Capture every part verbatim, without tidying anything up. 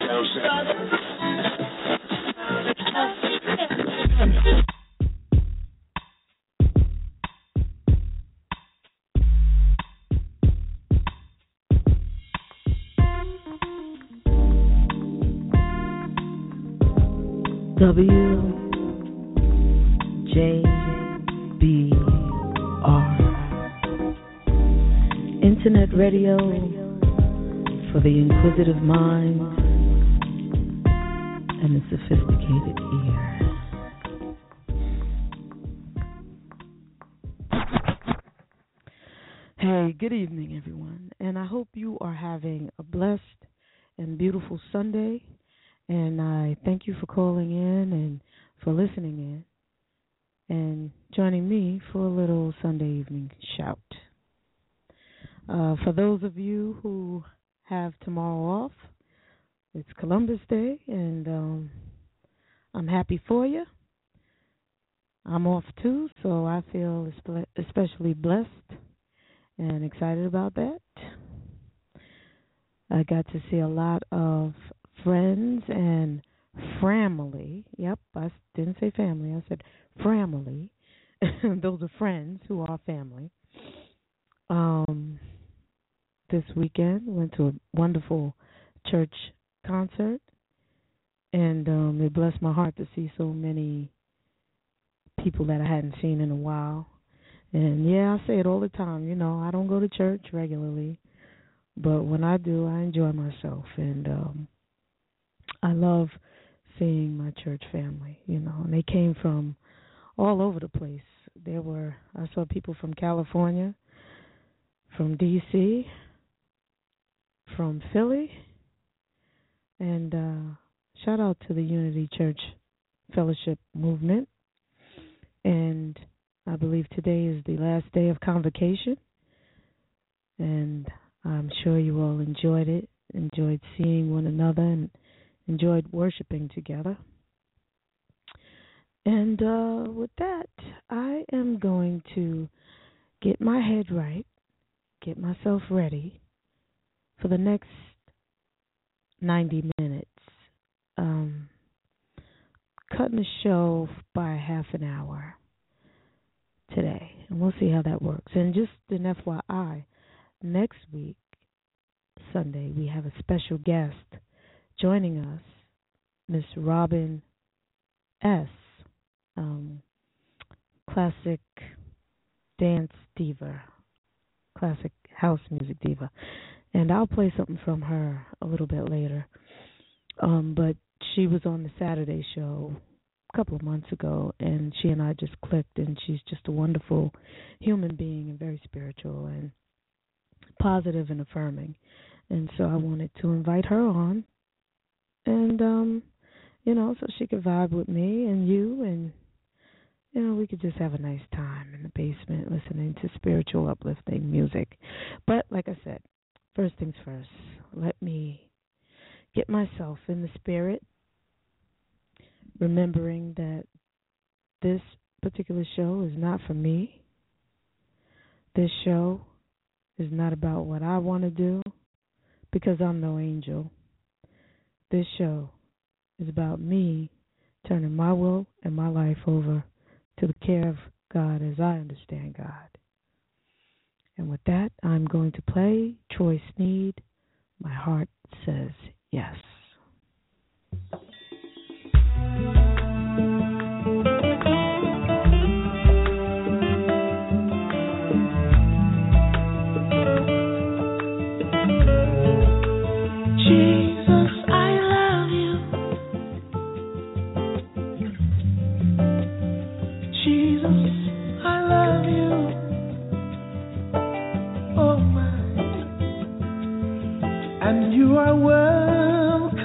W J B R Internet radio for the inquisitive mind and the sophisticated ear. Hey, good evening, everyone, and I hope you are having a blessed and beautiful Sunday. And I thank you for calling in and for listening in and joining me for a little Sunday evening shout. Uh, for those of you who have tomorrow off, it's Columbus Day, and um, I'm happy for you. I'm off too, so I feel especially blessed and excited about that. I got to see a lot of friends and family. Yep, I didn't say family. I said family. Those are friends who are family. Um, this weekend, went to a wonderful church concert, and um, it blessed my heart to see so many people that I hadn't seen in a while. And yeah, I say it all the time. You know, I don't go to church regularly, but when I do, I enjoy myself, and um, I love seeing my church family, you know, and they came from all over the place. There were, I saw people from California, from D C, from Philly, and uh, shout out to the Unity Church Fellowship Movement. And I believe today is the last day of convocation, and I'm sure you all enjoyed it, enjoyed seeing one another, and enjoyed worshiping together. And uh, with that, I am going to get my head right, get myself ready for the next ninety minutes, um, cutting the show by half an hour today. And we'll see how that works. And just an F Y I, next week, Sunday, we have a special guest joining us, Miss Robin S., um, classic dance diva, classic house music diva. And I'll play something from her a little bit later. Um, but she was on the Saturday show a couple of months ago, and she and I just clicked, and she's just a wonderful human being and very spiritual and positive and affirming. And so I wanted to invite her on. And, um, you know, so she could vibe with me and you, and, you know, we could just have a nice time in the basement listening to spiritual, uplifting music. But, like I said, first things first, let me get myself in the spirit, remembering that this particular show is not for me. This show is not about what I want to do, because I'm no angel. This show is about me turning my will and my life over to the care of God as I understand God. And with that, I'm going to play Troy Sneed, My Heart Says Yes. And you are welcome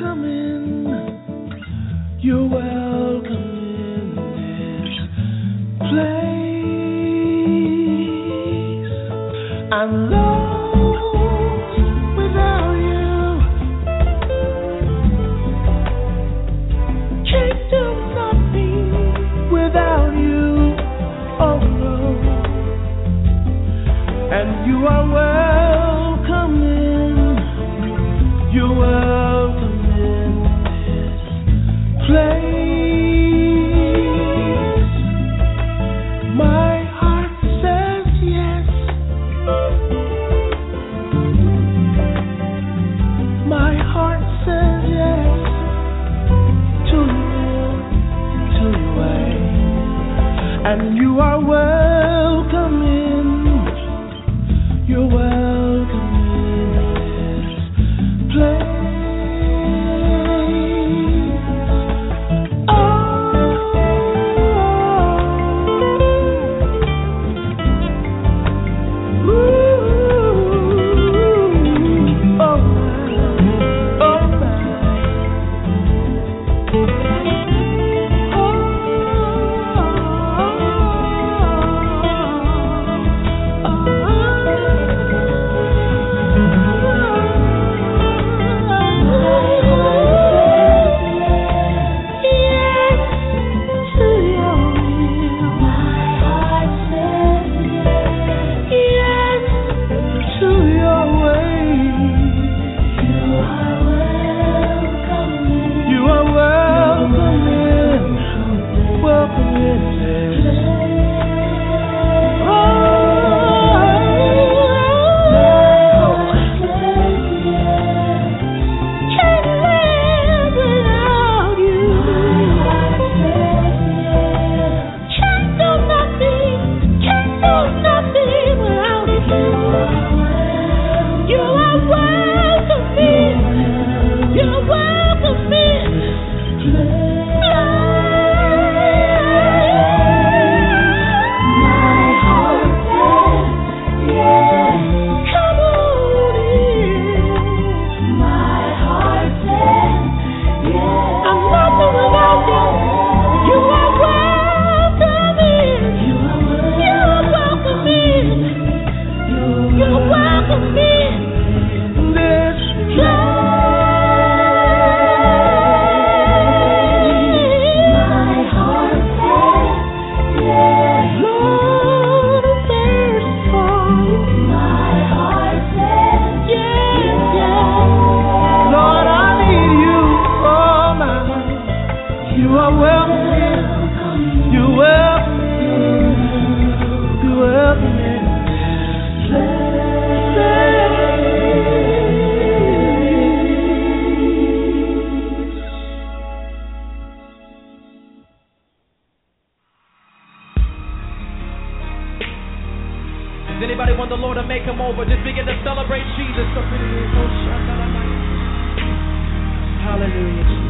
come over. Just begin to celebrate Jesus. Hallelujah, Jesus.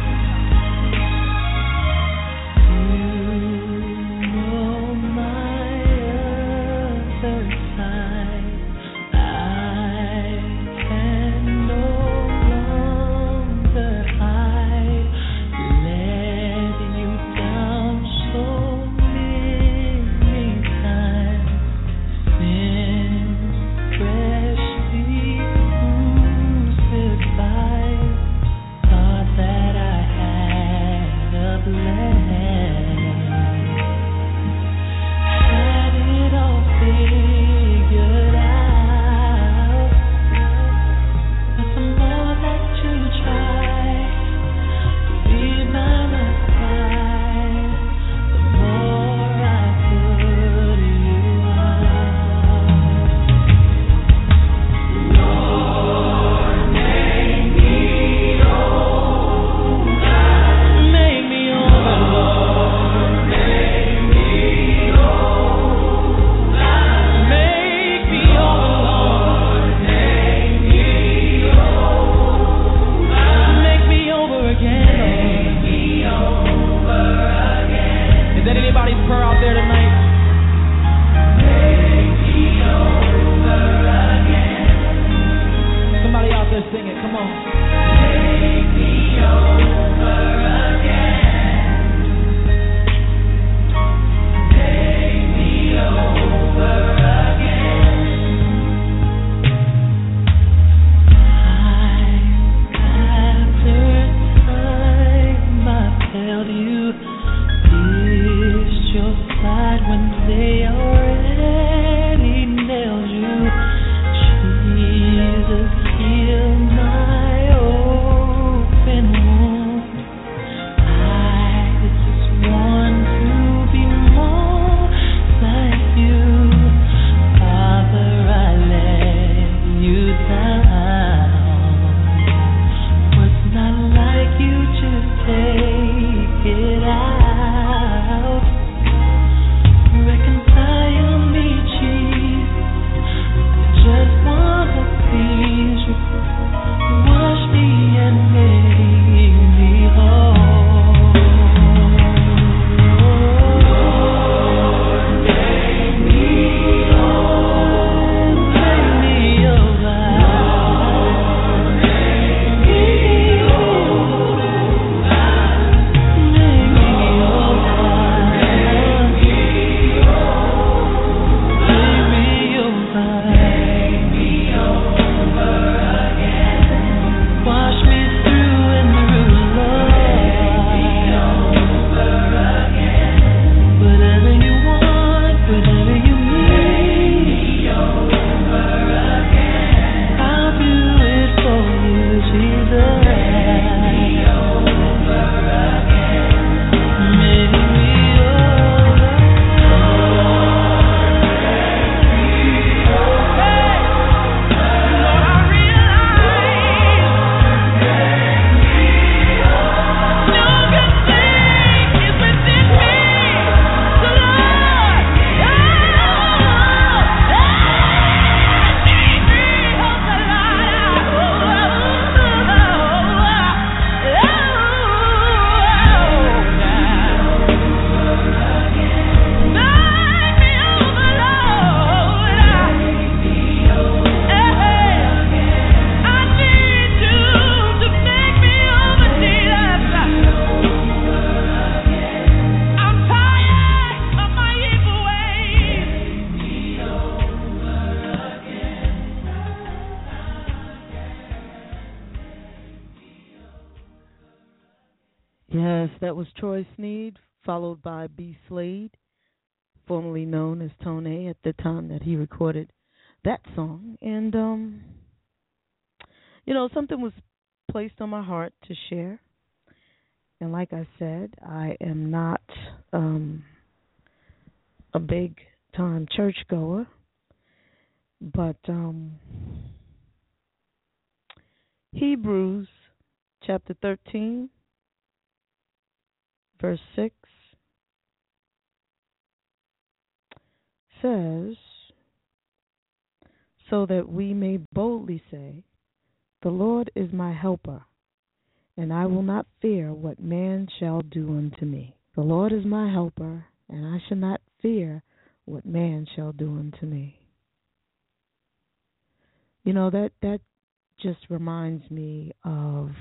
Yes, that was Troy Sneed, followed by B. Slade, formerly known as Tone at the time that he recorded that song. And, um, you know, something was placed on my heart to share. And like I said, I am not um, a big time churchgoer, but um, Hebrews chapter thirteen, verse six says, so that we may boldly say, the Lord is my helper, and I will not fear what man shall do unto me. The Lord is my helper, and I shall not fear what man shall do unto me. You know, that, that just reminds me of,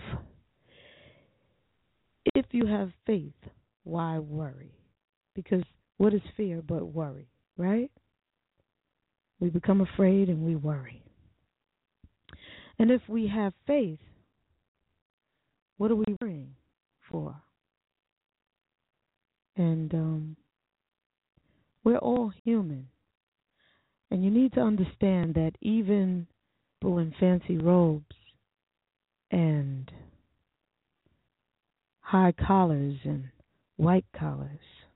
if you have faith, why worry? Because what is fear but worry, right? We become afraid and we worry. And if we have faith, what are we worrying for? And um, we're all human. And you need to understand that even people in fancy robes and high collars and white collars,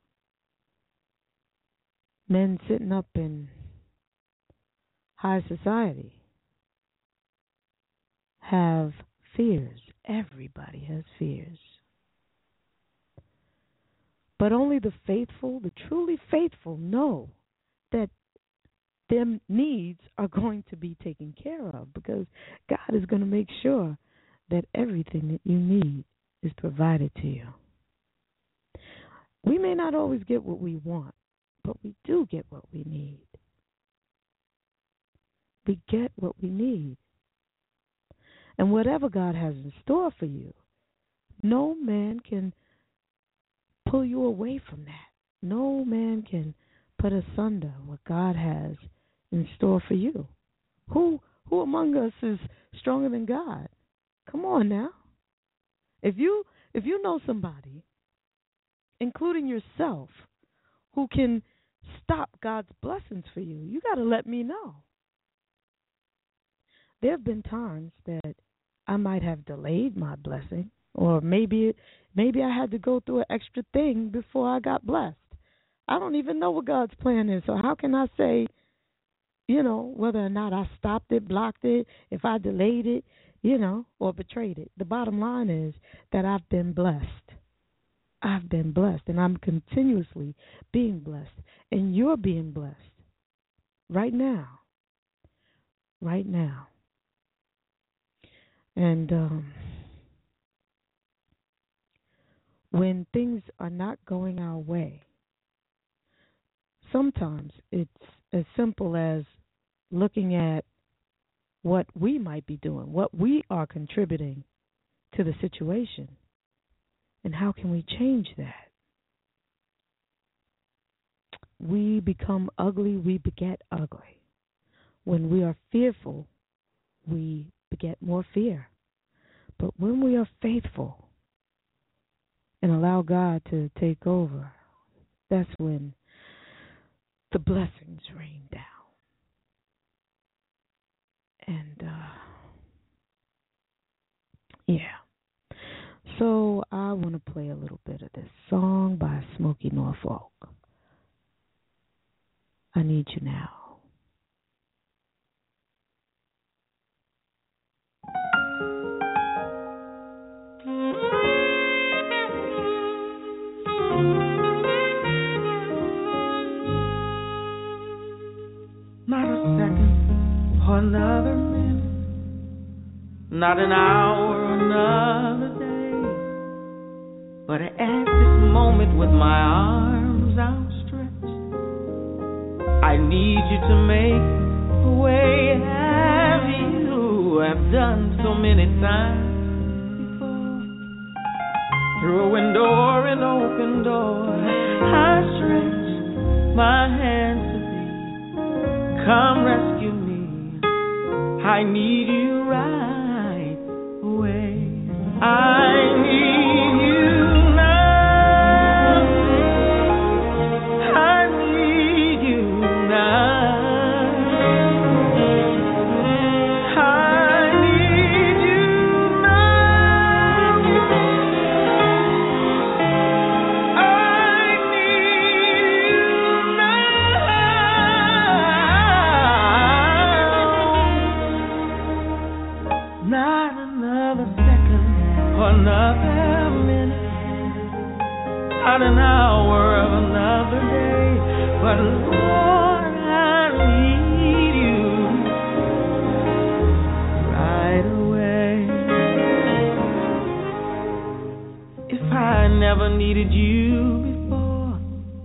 men sitting up in high society, have fears. Everybody has fears. But only the faithful, the truly faithful, know that their needs are going to be taken care of, because God is going to make sure that everything that you need is provided to you. We may not always get what we want, but we do get what we need. We get what we need. And whatever God has in store for you, no man can pull you away from that. No man can put asunder what God has in store for you. Who who among us is stronger than God? Come on now. If you if you know somebody, including yourself, who can stop God's blessings for you, you got to let me know. There have been times that I might have delayed my blessing, or maybe maybe I had to go through an extra thing before I got blessed. I don't even know what God's plan is, so how can I say, you know, whether or not I stopped it, blocked it, if I delayed it, you know, or betrayed it? The bottom line is that I've been blessed. I've been blessed, and I'm continuously being blessed, and you're being blessed right now, right now. And um, when things are not going our way, sometimes it's as simple as looking at what we might be doing, what we are contributing to the situation, and how can we change that? We become ugly, we beget ugly. When we are fearful, we beget more fear. But when we are faithful and allow God to take over, that's when the blessings rain down. And, uh, yeah. So I want to play a little bit of this song by Smokey Norfolk. I Need You Now. Not a second or another minute, not an hour or another day, but at this moment with my arms outstretched, I need you to make a way, as you have done so many times before. Through a window or an open door, I stretch my hands. Come rescue me, I need you right away. I need you now, I need you now, I need you now, I need you now. Not another second or another minute, not an hour of another day, but Lord, I need you if I never needed you before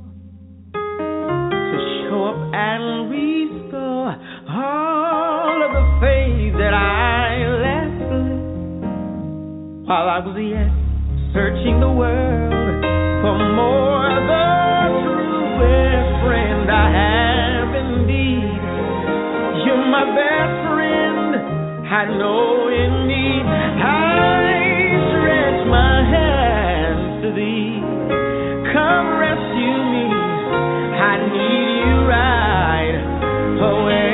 to show up and restore all of the faith that I left while I was yet searching the world for more. The truest friend I have indeed. You're my best friend I know in need. I stretch my hands to thee. Come rescue me. I need you right away.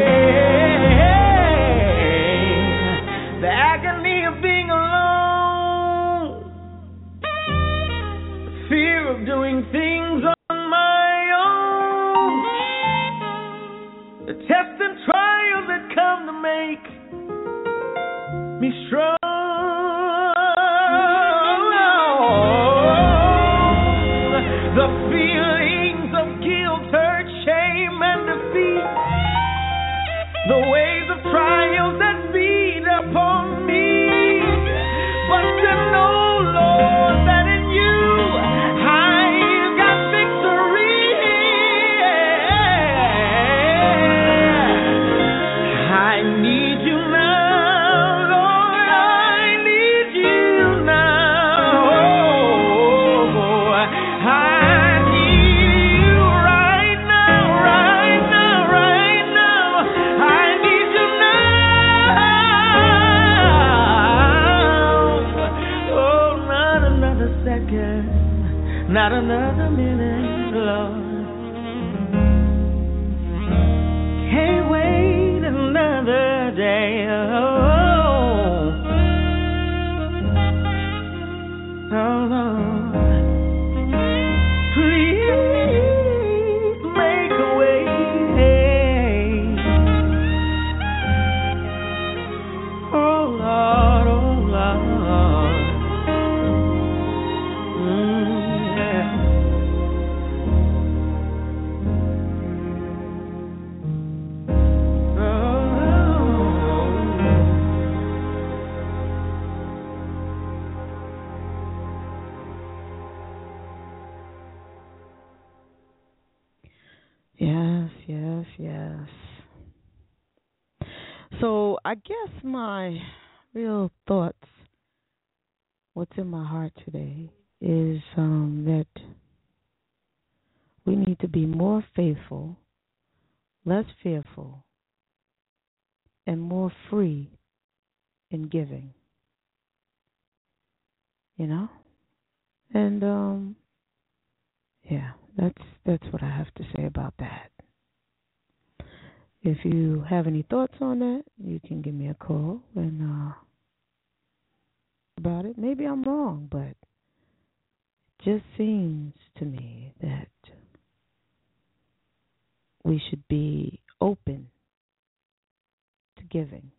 The agony of being alone, the fear of doing things on my own, the tests and trials that come to make me strong. The feelings of guilt, hurt, shame, and defeat. The waves of trials that beat upon me. But to know, Lord, that in you I've got victory. I need you now, Lord, I need you now. Oh, I need you right now, right now, right now. I need you now. Oh, not another second, not another minute, Lord. Can't wait another day. Oh, oh Lord, please make a way. Oh Lord, oh Lord, mm, yeah. Yes, yes, yes. So I guess my real thoughts, what's in my heart today, is um, that we need to be more faithful, less fearful, and more free in giving. You know? And um yeah, that's that's what I have to say about that. If you have any thoughts on that, you can give me a call and uh about it. Maybe I'm wrong, but it just seems to me that we should be open to giving.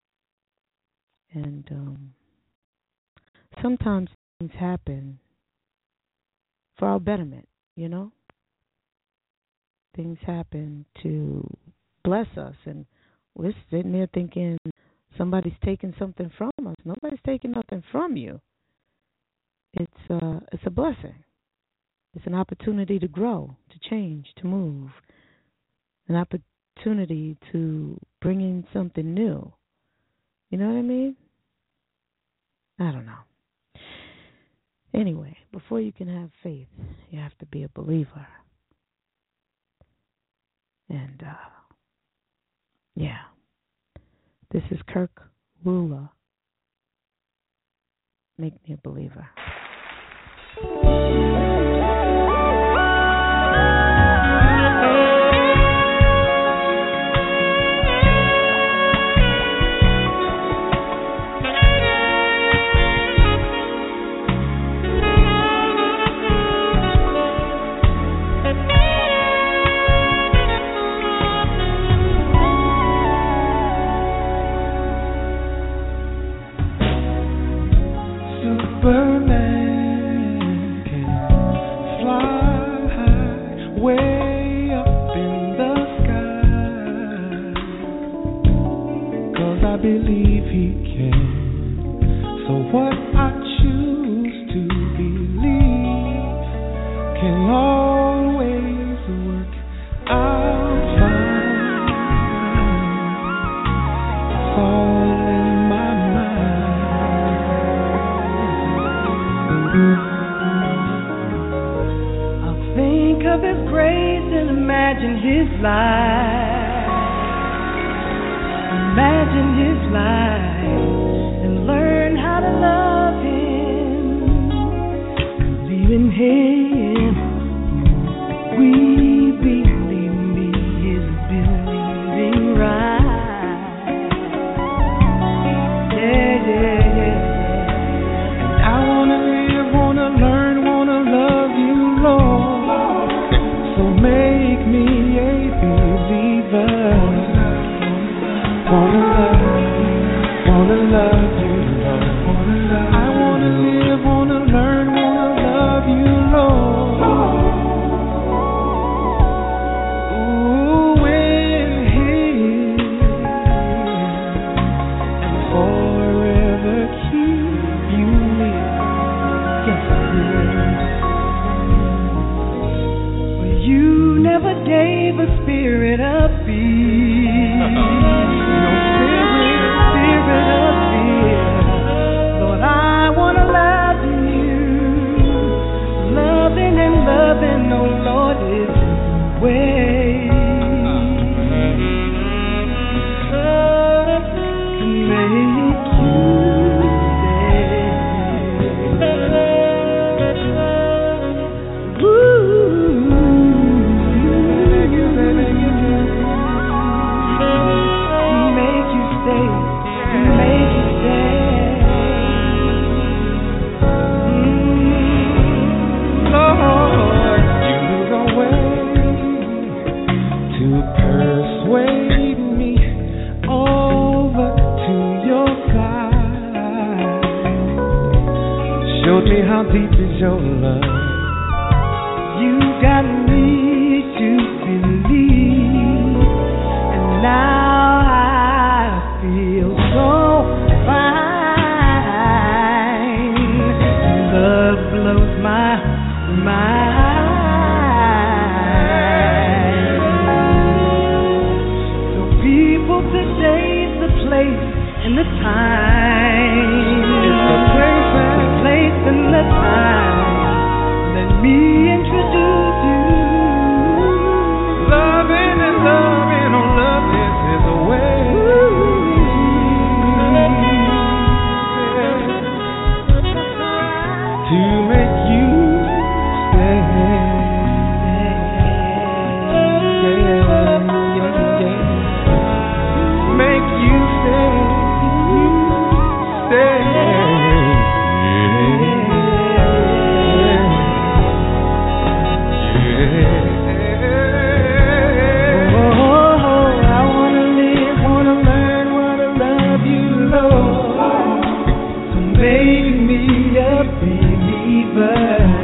And um sometimes things happen for our betterment, you know? Things happen to bless us, and we're sitting there thinking somebody's taking something from us. Nobody's taking nothing from you. It's uh, it's a blessing. It's an opportunity to grow, to change, to move, an opportunity to bring in something new. You know what I mean? I don't know. Anyway, before you can have faith, you have to be a believer. And, uh, yeah, this is Kirk Wooler. Make me a believer. Superman can still imagine his life, imagine his life, and learn how to love him, believe in him. We believe me is believing right. Yeah, yeah, yeah. And I wanna live, wanna learn, wanna love you, Lord. So make me a believer. Wanna love you, wanna love you, Lord. I wanna live, wanna learn, wanna love you, Lord. Ooh, we're here and forever keep you near. Yes, well, you never gave a spirit of fear. No spirit, spirit of fear. Lord, I wanna love you. Loving and loving, oh Lord, is the way. To make you stay. Ooh. Make you stay, make you stay. Mm, Lord, you're the way to persuade me over to your side. Showed me how deep is your love. You got me to believe, and now I feel so fine. Love blows my mind. So people, today's the place and the time. It's the place and the place and the time. Let me introduce you. Loving and loving, oh love, this is the way. To make you stay. Make you stay. Stay. Make me a believer.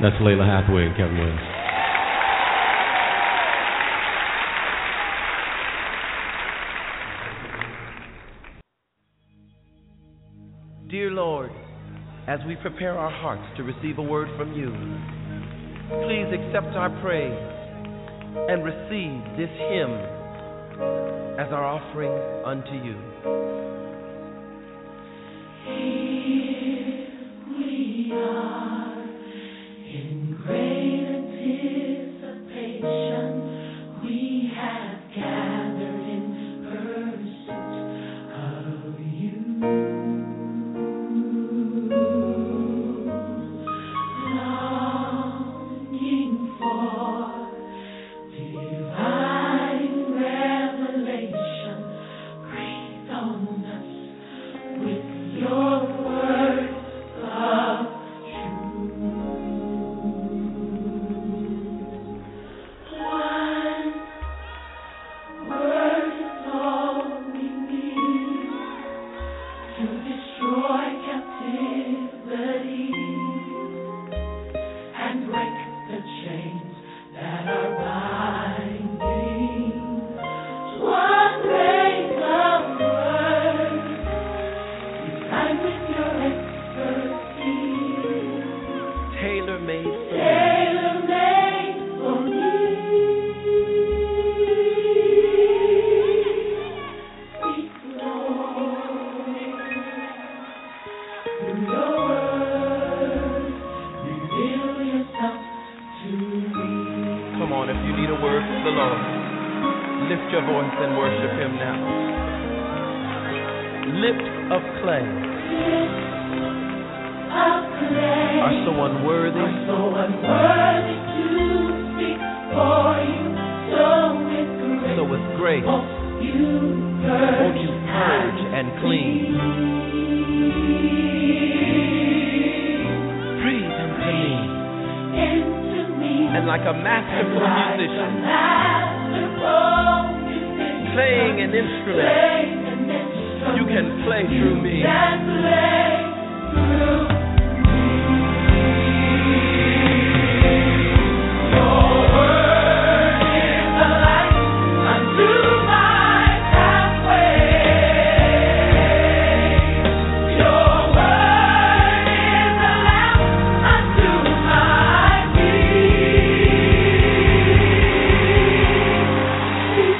That's Layla Hathaway and Kevin Williams. Dear Lord, as we prepare our hearts to receive a word from you, please accept our praise and receive this hymn as our offering unto you. Here we are in great anticipation. We have gathered in pursuit of you. Longing for divine revelation. Breathe on us with your word of truth. One word is all we need to destroy captivity and break the chains that are binding. One great love word, designed with your expertise, Tailor-made for me. tailor-made for me. Speak, Lord, through your word, reveal yourself to me. Come on, if you need a word from the Lord, lift your voice and worship him now. Lips of clay Of clay, are so unworthy, so unworthy to speak for you, so with grace, so with grace, won't you purge, won't you purge and clean? Breathe into me, into me, and like a masterful like a musician, masterful musician, playing an instrument, playing an instrument, you can play through me. can play through me. Your word is a light unto my pathway. Your word is a lamp unto my feet. Speak,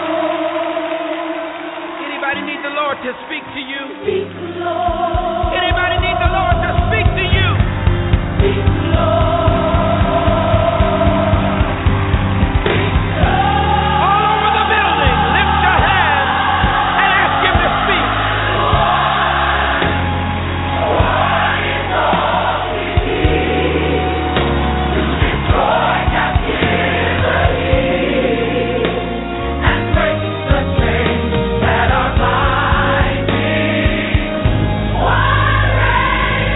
Lord. Anybody need the Lord to speak to you? Speak, Lord. Anybody need the Lord to speak to you? Speak, Lord. All over the building, lift your hands and ask him to speak. And break the chains that are binding. One rain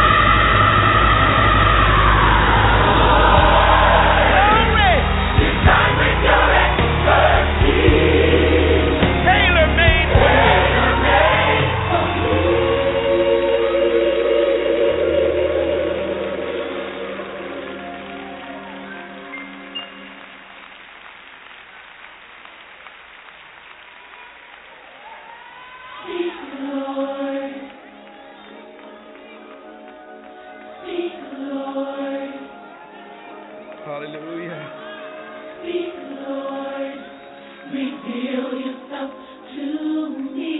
Glory! designed with your expertise, Tailor-made for me. tailor-made for you. Speak, Lord. Speak, Lord. Hallelujah. Speak, Lord. Reveal yourself to me.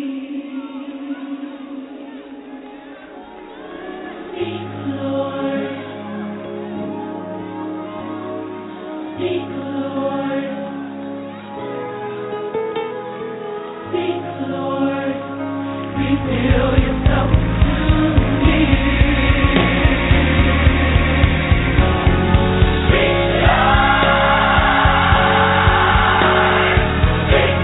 Speak, Lord. Speak, Lord. Speak, Lord. Reveal yourself to me. Speak, Lord. Speak,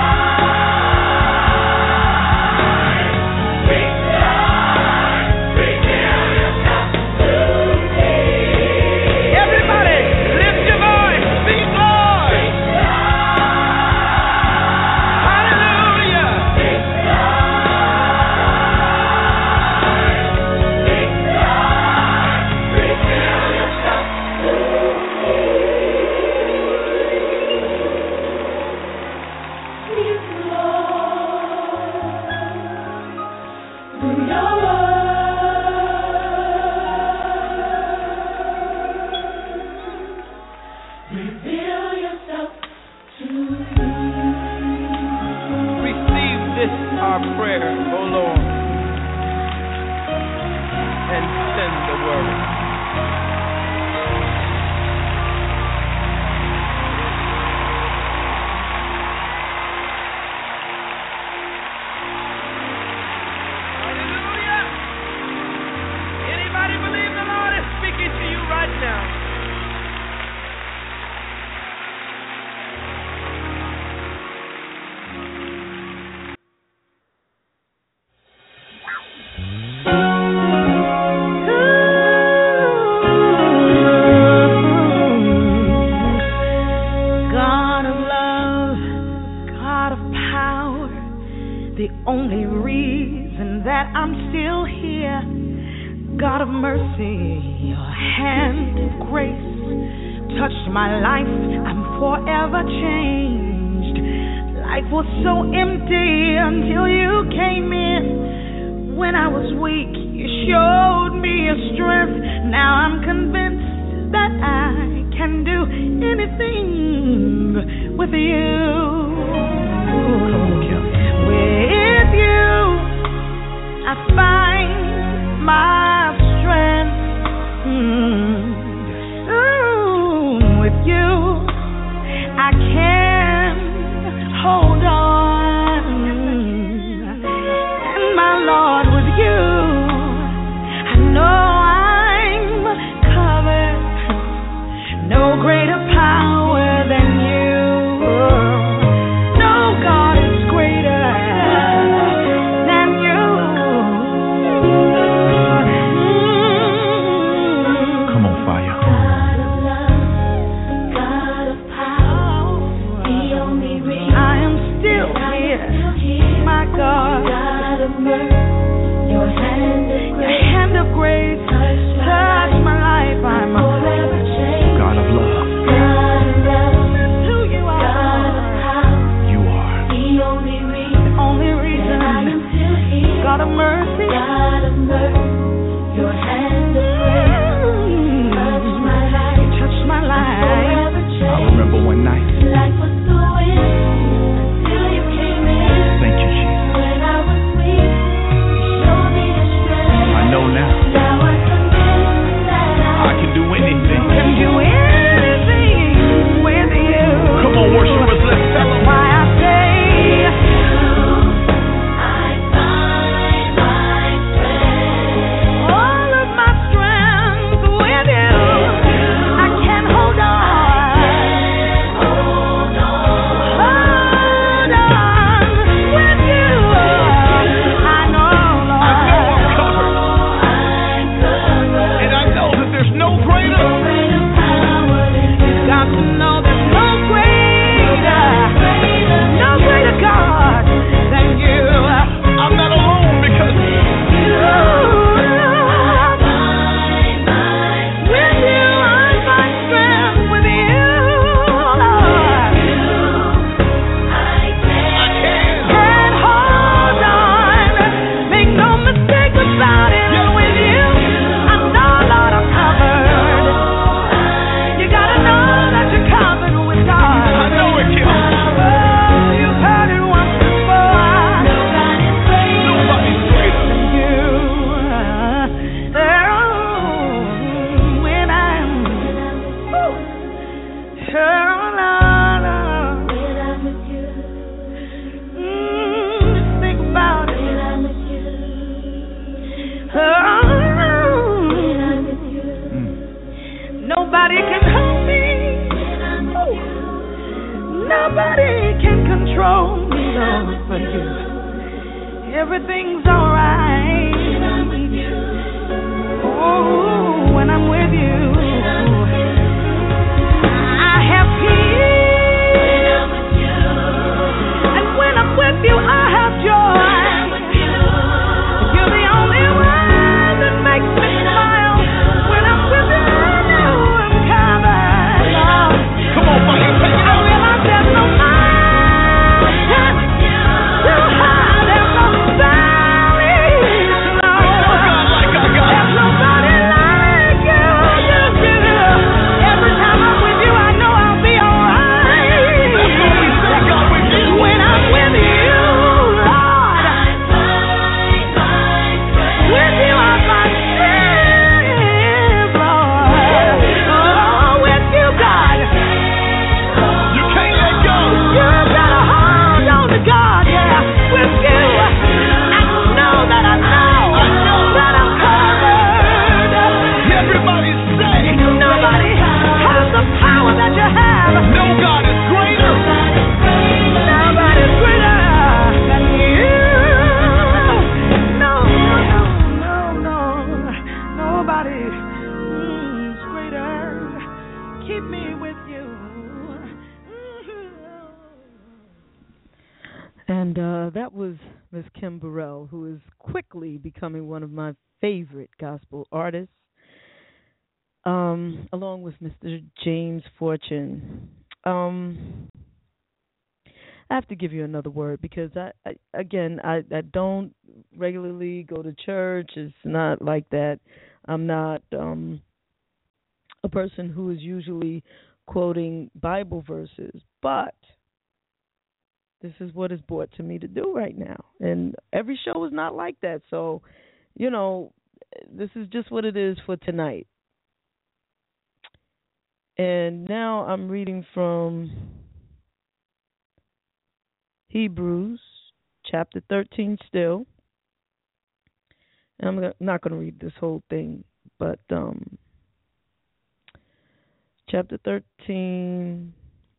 Lord. Speak, Lord. Reveal yourself to me. Everybody, lift your voice. Speak, grace touched my life. I'm forever changed. Life was so empty until you came in. When I was weak, you showed me your strength. Now I'm convinced that I can do anything with you. With you, I find my strength. Mm. Ooh, with you, I can hold on. And my Lord, with you, I know I'm covered. No greater power than you. No God is greater than you. Come on, fire. God of love, God of power, the only reason I am still I am here, still here. my God. God of mercy, your hand of Your grace, hand of grace touch my touch my life. I'm forever changed. God of love, God of love, who you God of are. power, you are. the only reason Only that I am reason. still here. God of mercy. God of mercy, your hand of grace, touch my life, Touch my life. forever I changed. remember one night. Life was so empty until you came in. Thank you, Jesus. When I was weak, you showed me your strength. I know now. Now I'm convinced that I I can do anything. Can do anything with you. Come on, worshipers, let's tell them. Why I say, I find my strength. all of my strength with you. I can hold on. Hold on. Hold on with you. I know, I know Lord. I'm covered. I'm covered. And I know that there's no greater. Greater power than you. Got to know there's no greater, no greater God than you. I'm not alone because With you, I find strength. With you, Lord, I can. can hold on. Make no mistake about it. With you, I know, Lord, I'm covered. You gotta know that you're covered with God. I know it, Kim. Oh, you've heard it once before. Nobody's greater. You, oh, when I'm, oh, When I'm with you, mm, just think about when it. I'm with you, Oh, when I'm with you, nobody can help me. when I'm with you, Nobody can control me, Lord, but you. Everything's alright. Oh, when I'm with you, I have peace. And when I'm with you, I have joy. You're the only one that makes me smile. When I'm with you, I know I'm covered. Lord. Come on, fire, take it I up. realize there's no mountain too high, there's no valley too low. God like I got. There's nobody like you, just you. Every time I'm with you, I know I'll be alright. That's what we say, God, with you. When I'm with you, Lord, with you I find strength, Lord. Oh, with you, God. You can't let go. You gotta hold on to God, yeah. With you, I know that I know, I know. that I'm covered. Everybody say, Nobody has the power that you have. no God is greater. Nobody's greater than you. No, no, no, no, nobody is greater. Keep me with you. And uh, that was Miss Kim Burrell, who is quickly becoming one of my favorite gospel artists. um, along with Mister James Fortune. Um, I have to give you another word because I, I again, I, I don't regularly go to church. It's not like that. I'm not um, a person who is usually quoting Bible verses, but this is what is brought to me to do right now. And every show is not like that. So, you know, this is just what it is for tonight. And now I'm reading from Hebrews chapter thirteen still. And I'm not going to read this whole thing, but um, chapter thirteen,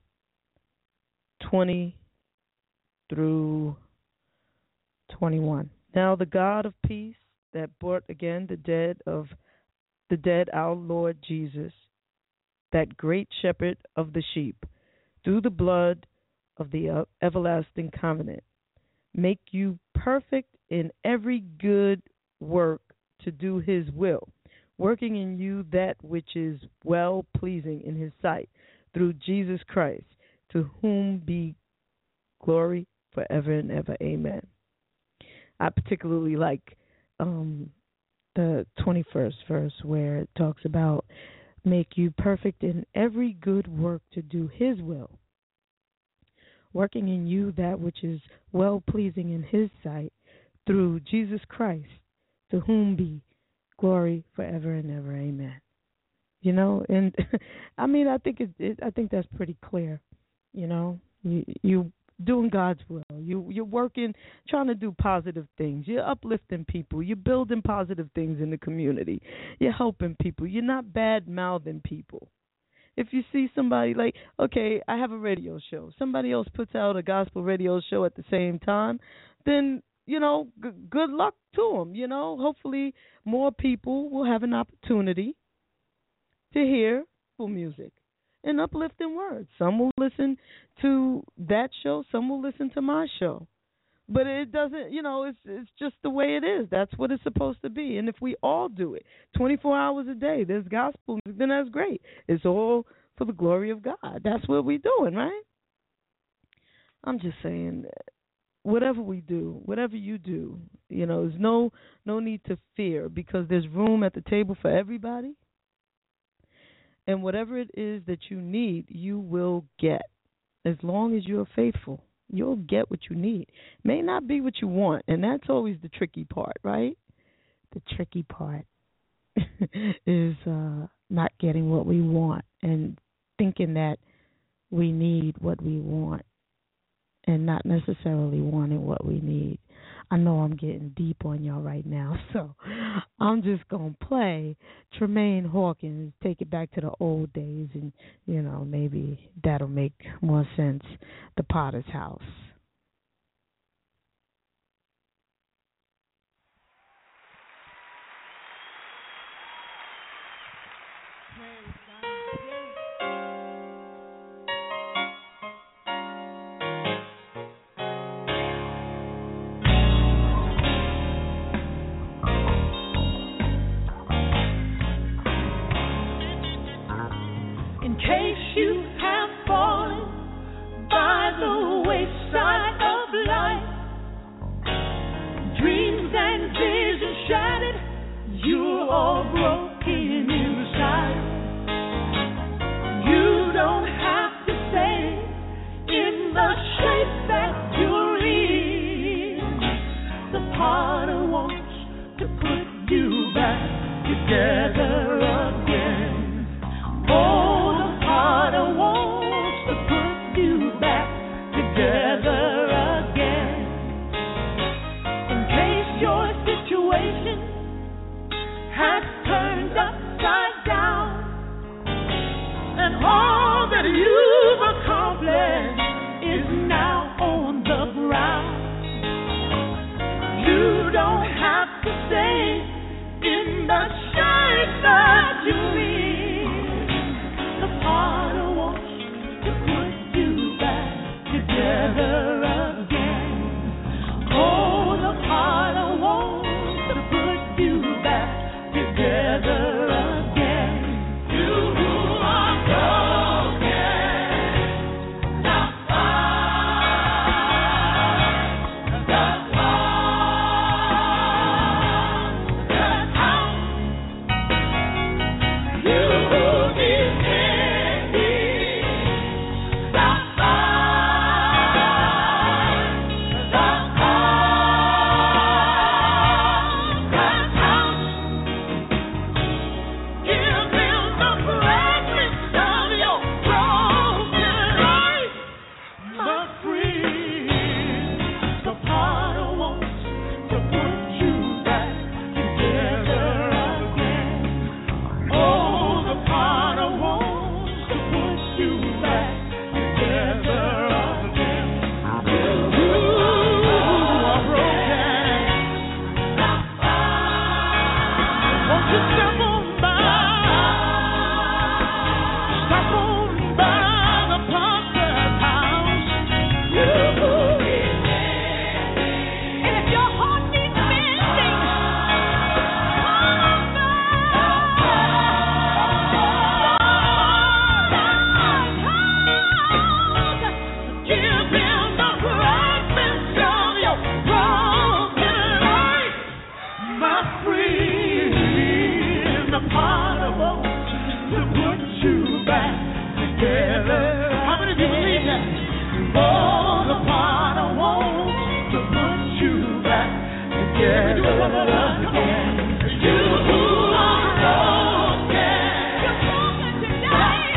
twenty through twenty-one. Now the God of peace that brought again the dead of the dead our Lord Jesus, that great shepherd of the sheep, through the blood of the everlasting covenant, make you perfect in every good work to do his will, working in you that which is well pleasing in his sight, through Jesus Christ, to whom be glory forever and ever. Amen. I particularly like um, the twenty-first verse where it talks about make you perfect in every good work to do his will, working in you that which is well-pleasing in his sight, through Jesus Christ, to whom be glory forever and ever. Amen. You know, and I mean, I think it, it, I think that's pretty clear. You know, you you doing God's will. You you're working, trying to do positive things. You're uplifting people. You're building positive things in the community. You're helping people. You're not bad mouthing people. If you see somebody like, okay, I have a radio show. Somebody else puts out a gospel radio show at the same time, then, you know, g- good luck to them. You know, hopefully more people will have an opportunity to hear full music and uplifting words. Some will listen to that show. Some will listen to my show. But it doesn't, you know, it's it's just the way it is. That's what it's supposed to be. And if we all do it twenty-four hours a day, there's gospel music, then that's great. It's all for the glory of God. That's what we're doing, right? I'm just saying, whatever we do, whatever you do, you know, there's no no need to fear because there's room at the table for everybody. And whatever it is that you need, you will get. As long as you're faithful, you'll get what you need. May not be what you want, and that's always the tricky part, right? The tricky part is uh, not getting what we want and thinking that we need what we want and not necessarily wanting what we need. I know I'm getting deep on y'all right now, so I'm just going to play Tremaine Hawkins, take it back to the old days, and, you know, maybe that'll make more sense. The Potter's House. In case you have fallen by the wayside of life, dreams and visions shattered, you're all broken inside. You don't have to stay in the shape that you're in. The potter wants to put you back together again. Oh, I put you back together. How many of you believe that? Oh, the potter wants to put you back together again. You who are broken, you're broken today.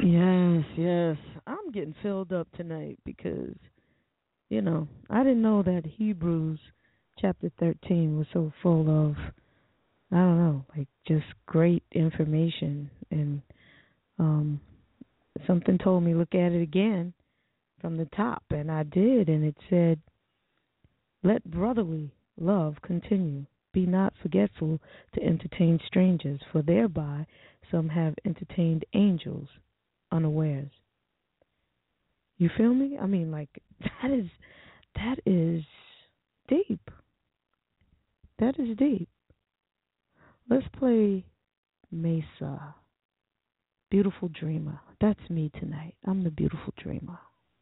Yes, yes. I'm getting filled up tonight because, you know, I didn't know that Hebrews chapter thirteen was so full of, I don't know, like just great information. And um, something told me look at it again from the top, and I did, and it said, let brotherly love continue. Be not forgetful to entertain strangers, for thereby some have entertained angels unawares. You feel me? I mean, like, that is, that is deep. That is deep. Let's play Mesa, Beautiful Dreamer. That's me tonight. I'm the beautiful dreamer.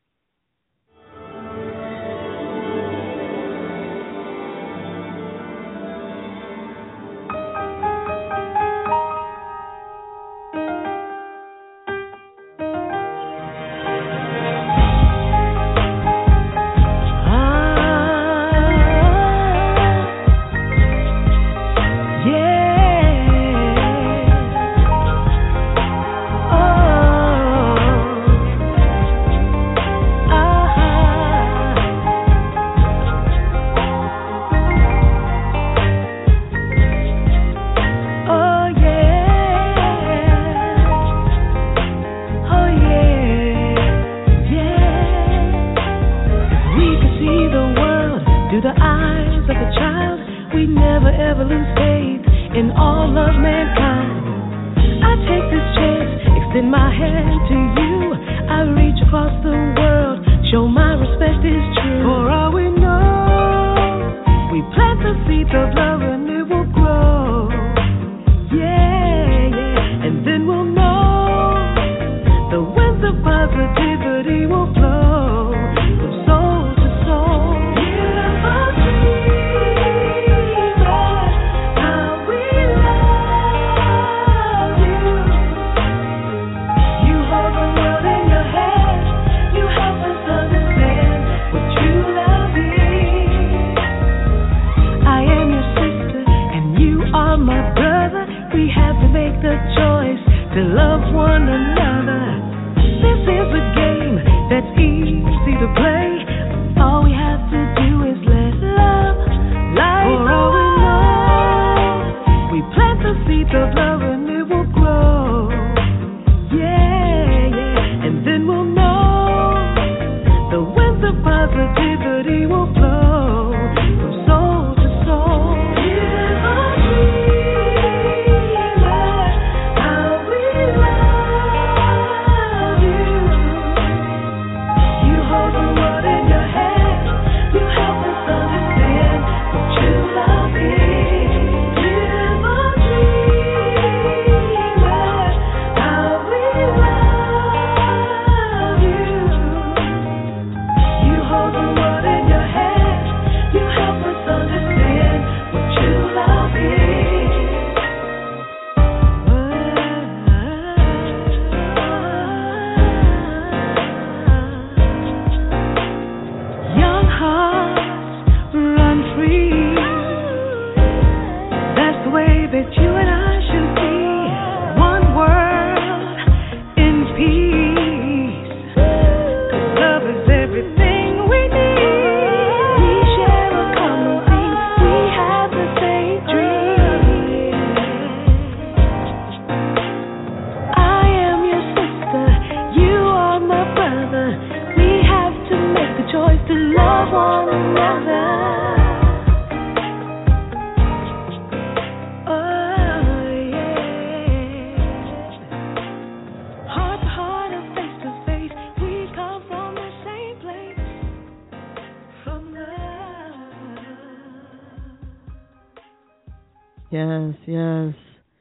Yes, yes.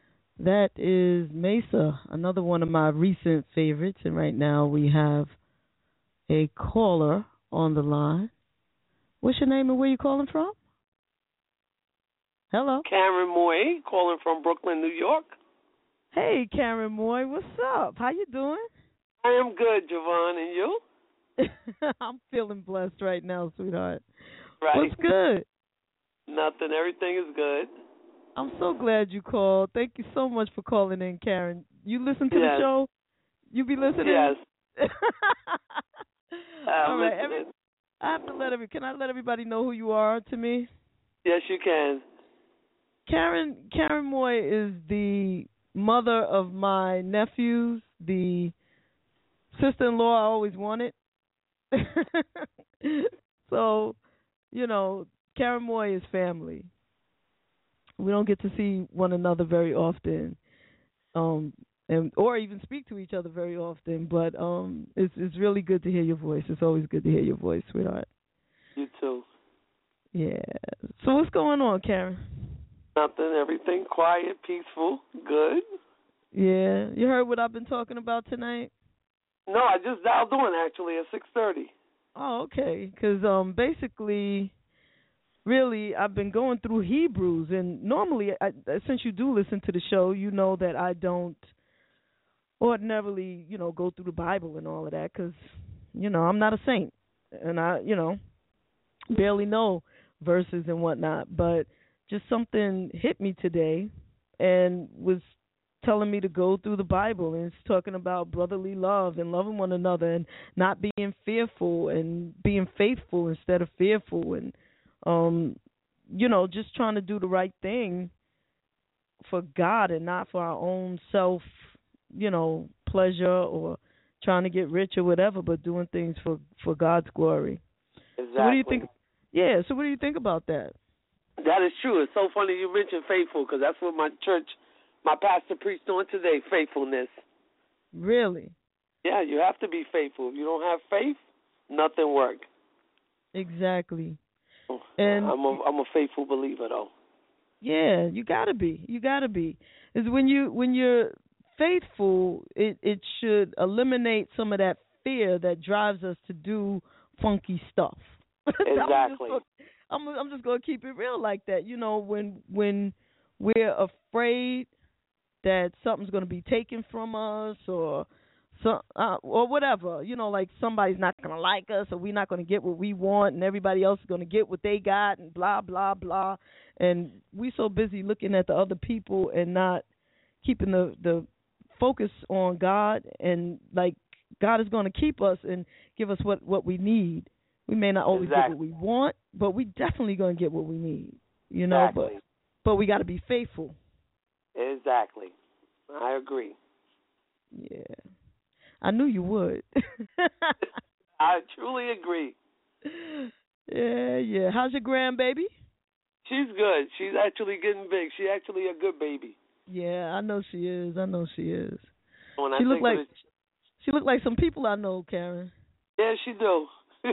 That is Mesa, another one of my recent favorites. And right now we have a caller on the line. What's your name and where you calling from? Hello. Karen Moy, calling from Brooklyn, New York. Hey, Karen Moy, what's up? How you doing? I am good, Javon, and you? I'm feeling blessed right now, sweetheart. Right. What's good? Nothing. Everything is good. I'm so glad you called. Thank you so much for calling in, Karen. You listen to yes. the show? You be listening? Yes. I'm All right. listening. Every, I have to let every. Can I let everybody know who you are to me? Yes, you can. Karen Karen Moy is the mother of my nephews, the sister-in-law I always wanted. So, you know, Karen Moy is family. We don't get to see one another very often, um, and or even speak to each other very often. But um, it's it's really good to hear your voice. It's always good to hear your voice, sweetheart. You too. Yeah. So what's going on, Karen? Nothing. Everything quiet, peaceful, good. Yeah. You heard what I've been talking about tonight? No, I just dialed on actually at six thirty. Oh, okay. Because um, basically, really, I've been going through Hebrews, and normally, I, since you do listen to the show, you know that I don't ordinarily, you know, go through the Bible and all of that, because, you know, I'm not a saint, and I, you know, barely know verses and whatnot. But just something hit me today, and was telling me to go through the Bible, and it's talking about brotherly love and loving one another and not being fearful and being faithful instead of fearful, and um you know, just trying to do the right thing for God and not for our own self, you know, pleasure or trying to get rich or whatever, but doing things for for God's glory. Exactly. So what do you think? Yeah, so what do you think about that? That is true. It's so funny you mentioned faithful, because that's what my church, my pastor preached on today, faithfulness. Really? Yeah, you have to be faithful. If you don't have faith, nothing works. Exactly. And I'm a I'm a faithful believer, though. Yeah, you gotta be. You gotta be. Is when you when you're faithful, it it should eliminate some of that fear that drives us to do funky stuff. Exactly. I'm I'm just gonna keep it real like that. You know, when when we're afraid that something's gonna be taken from us, or so uh, or whatever. You know, like somebody's not gonna like us, or we're not gonna get what we want, and everybody else is gonna get what they got, and blah blah blah. And we so busy looking at the other people and not keeping the the focus on God, and like God is gonna keep us and give us what what we need. We may not always exactly. get what we want, but we definitely gonna get what we need. You know, exactly. but but we got to be faithful. Exactly. I agree. Yeah. I knew you would. I truly agree. Yeah, yeah. How's your grandbaby? She's good. She's actually getting big. She's actually a good baby. Yeah, I know she is. I know she is. When she I look like it, she look like some people I know, Karen. Yeah, she do. I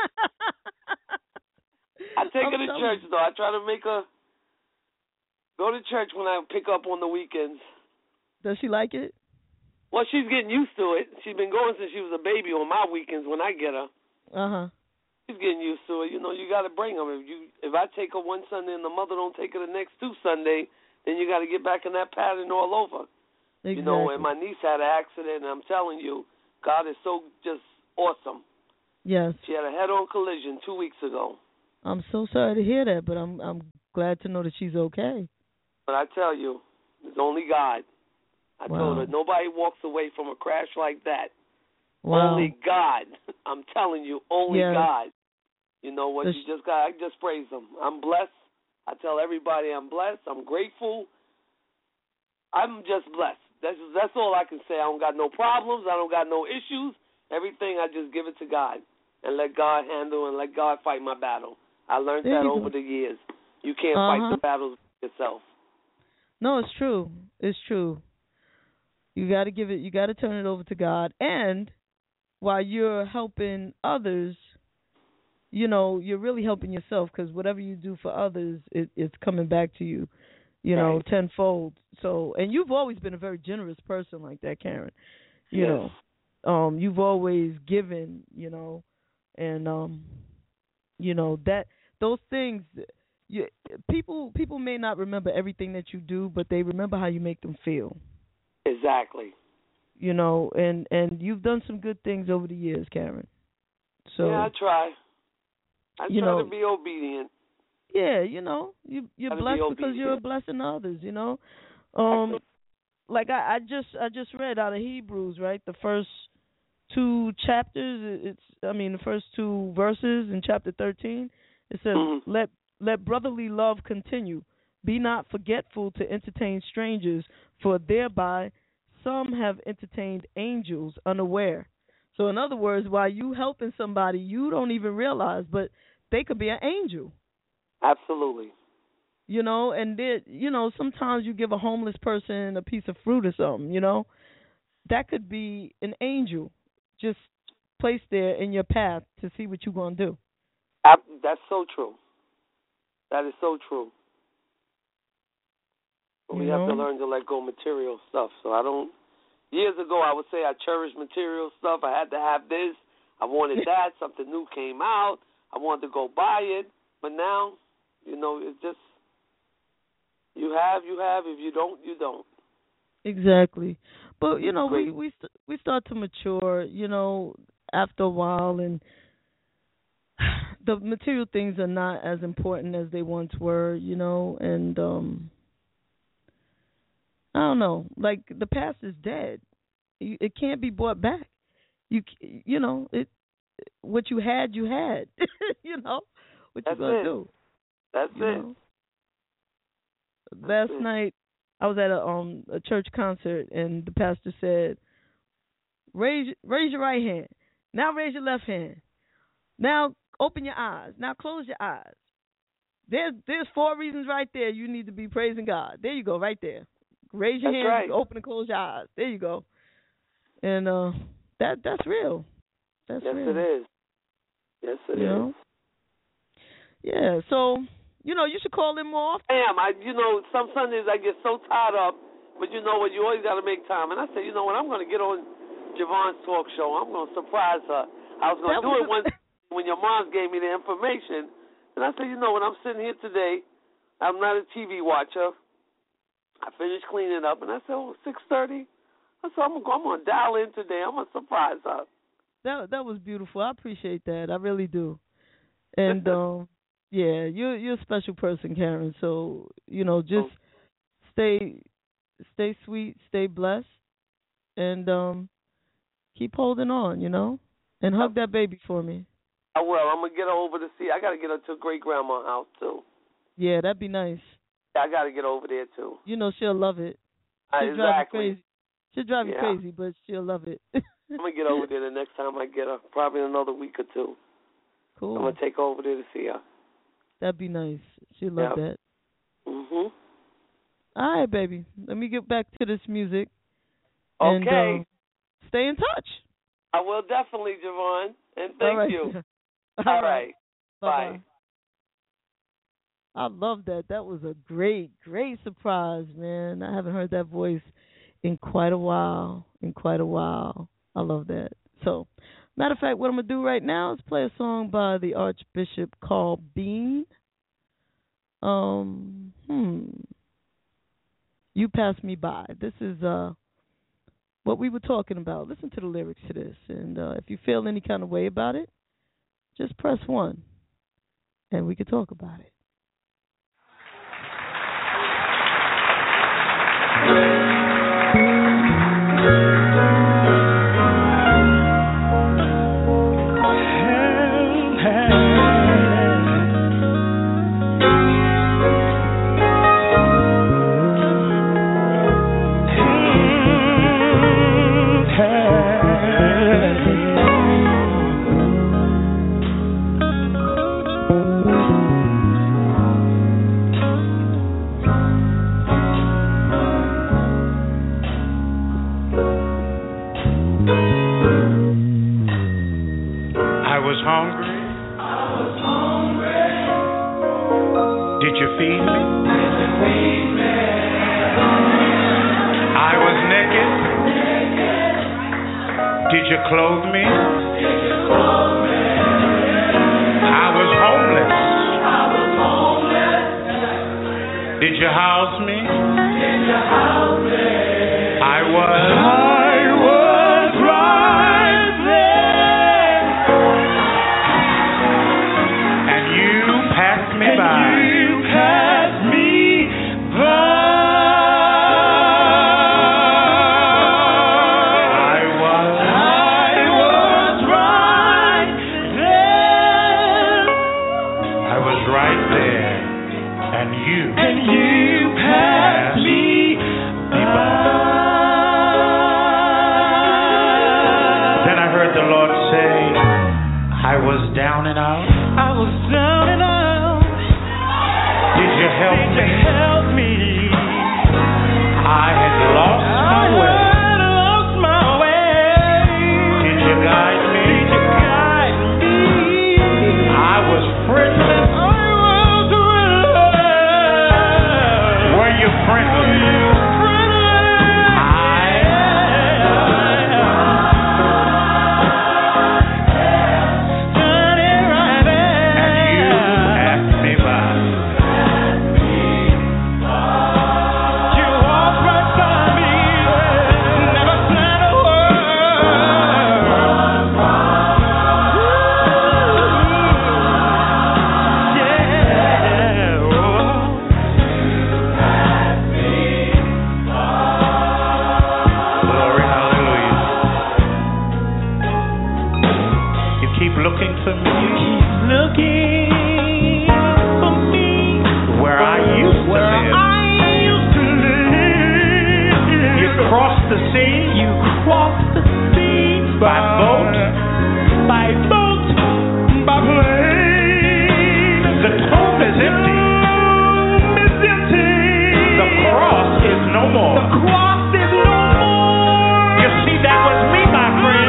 take I'm her to church though. I try to make her go to church when I pick up on the weekends. Does she like it? Well, she's getting used to it. She's been going since she was a baby on my weekends when I get her. Uh huh. She's getting used to it. You know, you got to bring them. If you if I take her one Sunday and the mother don't take her the next two Sunday, then you got to get back in that pattern all over. Exactly. You know, and my niece had an accident, and I'm telling you, God is so just awesome. Yes. She had a head-on collision two weeks ago. I'm so sorry to hear that, but I'm I'm glad to know that she's okay. But I tell you, it's only God. I wow. told her, nobody walks away from a crash like that. Wow. Only God. I'm telling you, only yes. God. You know what? The You just got. I just praise Him. I'm blessed. I tell everybody I'm blessed. I'm grateful. I'm just blessed. That's that's all I can say. I don't got no problems. I don't got no issues. Everything I just give it to God and let God handle and let God fight my battle. I learned there that you over go. the years. You can't uh-huh. fight the battles yourself. No, it's true. It's true. You got to give it. You got to turn it over to God, and while you're helping others, you know, you're really helping yourself, because whatever you do for others, it, it's coming back to you, you know, right. tenfold. So, and you've always been a very generous person like that, Karen. You yes. know, um, you've always given, you know, and um, you know that those things. You, people people may not remember everything that you do, but they remember how you make them feel. Exactly. You know, and, and you've done some good things over the years, Karen. So yeah, I try. I you try know, to be obedient. Yeah, you know, you you're blessed because you're a blessing to others. You know, um, like I, I just I just read out of Hebrews, right? The first two chapters. It's I mean the first two verses in chapter thirteen. It says, Mm-hmm. "Let let brotherly love continue. Be not forgetful to entertain strangers, for thereby some have entertained angels unaware." So in other words, while you helping somebody, you don't even realize, but they could be an angel. Absolutely. You know, and they, you know, sometimes you give a homeless person a piece of fruit or something, you know. That could be an angel just placed there in your path to see what you're going to do. I, that's so true. That is so true. But we You have to know? learn to let go of material stuff. So I don't, years ago I would say I cherished material stuff. I had to have this. I wanted that. Something new came out. I wanted to go buy it. But now, you know, it's just, you have, you have. If you don't, you don't. Exactly. But, you know, Great. we we st- we start to mature, you know, after a while, and the material things are not as important as they once were, you know, and um I don't know, like the past is dead. You- It can't be brought back. You c- you know, it what you had, you had. You know, what That's you gonna it. do? That's You it. know? Last it. night I was at a um a church concert, and the pastor said, "Raise raise your right hand. Now raise your left hand. Now open your eyes. Now close your eyes. There's there's four reasons right there you need to be praising God. There you go, right there. Raise your That's hands, right. open and close your eyes. There you go. And uh, that that's real. That's Yes, real. it is. Yes, it You is. know? Yeah. So you know, you should call in more often. I am. I, you know, some Sundays I get so tied up, but you know what? You always got to make time. And I said, you know what? I'm going to get on Javon's talk show. I'm going to surprise her. I was going to That do was it once when your mom gave me the information. And I said, you know what? I'm sitting here today. I'm not a T V watcher. I finished cleaning up, and I said, oh, six thirty. I said, I'm going to dial in today. I'm going to surprise her. That that was beautiful. I appreciate that. I really do. And um, yeah, you're you're a special person, Karen. So you know, just stay stay sweet, stay blessed, and um, keep holding on. You know, and hug that baby for me. I will. I'm going to get her over to see. I got to get her to great grandma's house, too. Yeah, that'd be nice. I got to get over there, too. You know, she'll love it. Uh, She'll drive you exactly. crazy. She'll drive you Yeah. crazy, but she'll love it. I'm going to get over there the next time I get her, probably in another week or two. Cool. I'm going to take her over there to see her. That'd be nice. She'll love Yeah. that. Mm-hmm. All right, baby. Let me get back to this music. Okay. And, uh, stay in touch. I will definitely, Javon. And thank All right. you. All, All right. right. Bye-bye. Bye. I love that. That was a great, great surprise, man. I haven't heard that voice in quite a while. In quite a while. I love that. So, matter of fact, what I'm going to do right now is play a song by the Archbishop Carl Bean. Um, hmm. You Pass Me By. This is uh what we were talking about. Listen to the lyrics to this. And uh, if you feel any kind of way about it, just press one, and we can talk about it. I was hungry. I was hungry. Did you feed me? Did you feed me? I was naked. Naked. Did you clothe me? Did you clothe me? I was homeless. I was homeless. Did you house me? Did you house me? I was. I was right there. And you passed me by. You passed me by. and out. I was down and out. Did you help Did me? you help me? I had lost my way. I lost my way. Did you guide me? Did you guide me? I was friendless. I was friendless. Were you friendless? Looking for me, looking for me, where I used where to live. I used to live. You crossed the sea, you crossed the sea by boat, by boat, by plane. The tomb is empty. The tomb is empty. The cross is no more. The cross is no more. You see, that was me, my friend.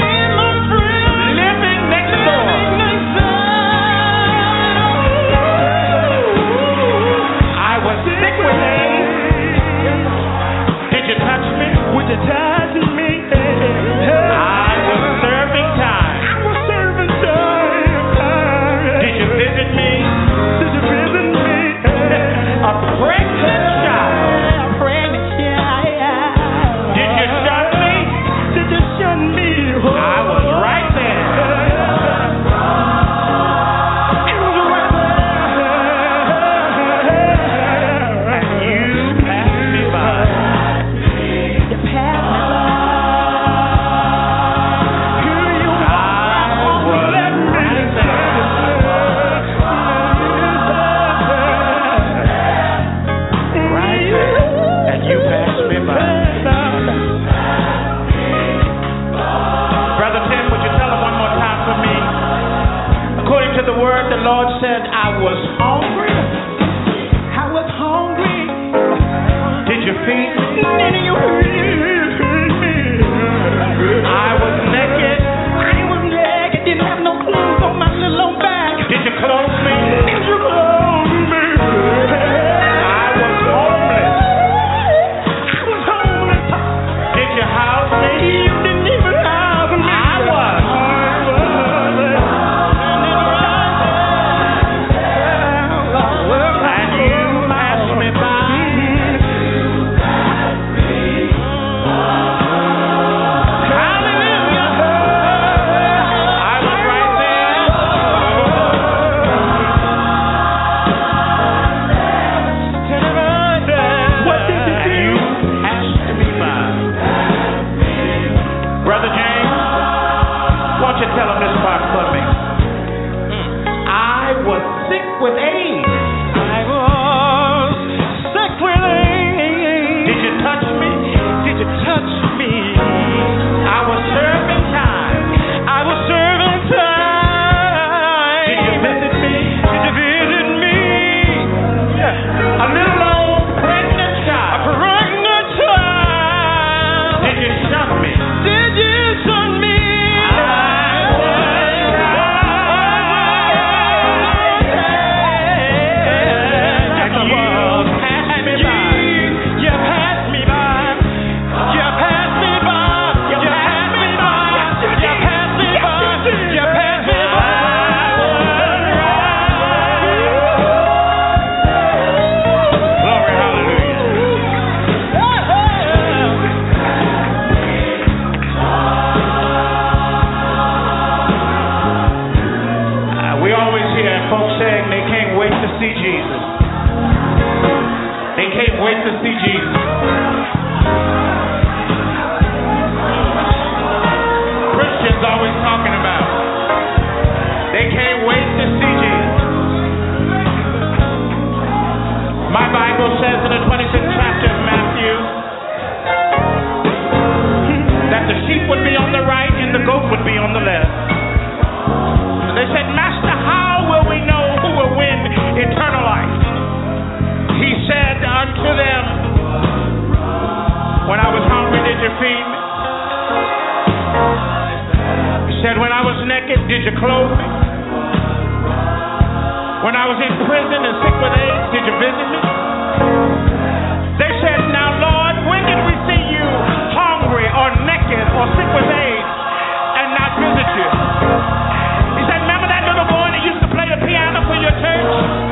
Would you touch me? I was serving time. I was serving time. Did you visit me? Did you visit me? A pregnant child. A pregnant child. Did you shun me? Did you shun me? I was right there. I was right there. And you passed me by. The word, the Lord said, I was hungry. I was hungry. Did you feed me? Did you feed me? I was naked. I was naked. Didn't have no clothes on my little old back. Did you clothe me? Did you clothe me? I was homeless. I was homeless. Did you house me? You didn't even house me. I was. clothe me? When I was in prison and sick with AIDS, did you visit me? They said, now, Lord, when did we see you hungry or naked or sick with AIDS and not visit you? He said, remember that little boy that used to play the piano for your church?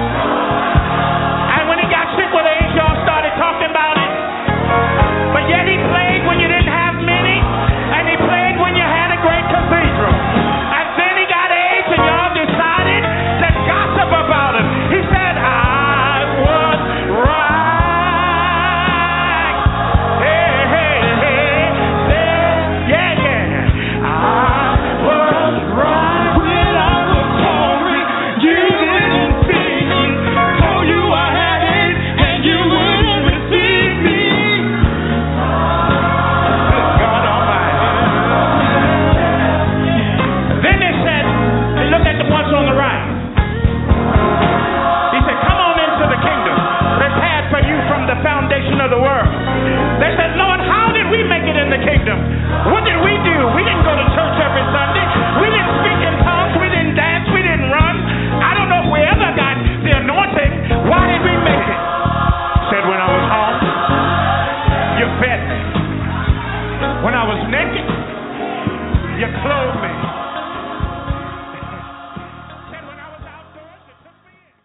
And when he got sick with AIDS, y'all started talking about it. But yet he played when you didn't have many, and he played when you had a great cathedral. And then he got AIDS, and y'all decided to gossip about him. He said, I was right. Hey, hey, hey, hey, yeah, yeah. I was right when I was hungry. You didn't see me. Told you I had it, and you wouldn't receive me. Good God Almighty. Then they said, they looked at the ones on the right. He said, come on into the kingdom, prepared for you from the foundation of the world. They said, Lord, how did we make it in the kingdom? What did we do? We didn't go to church every Sunday. We didn't speak in tongues. We didn't dance. We didn't run. I don't know if we ever got the anointing. Why did we make it? Said, when I was home, you fed me. When I was naked, you clothed me. Said, when I was outdoors, you took me in.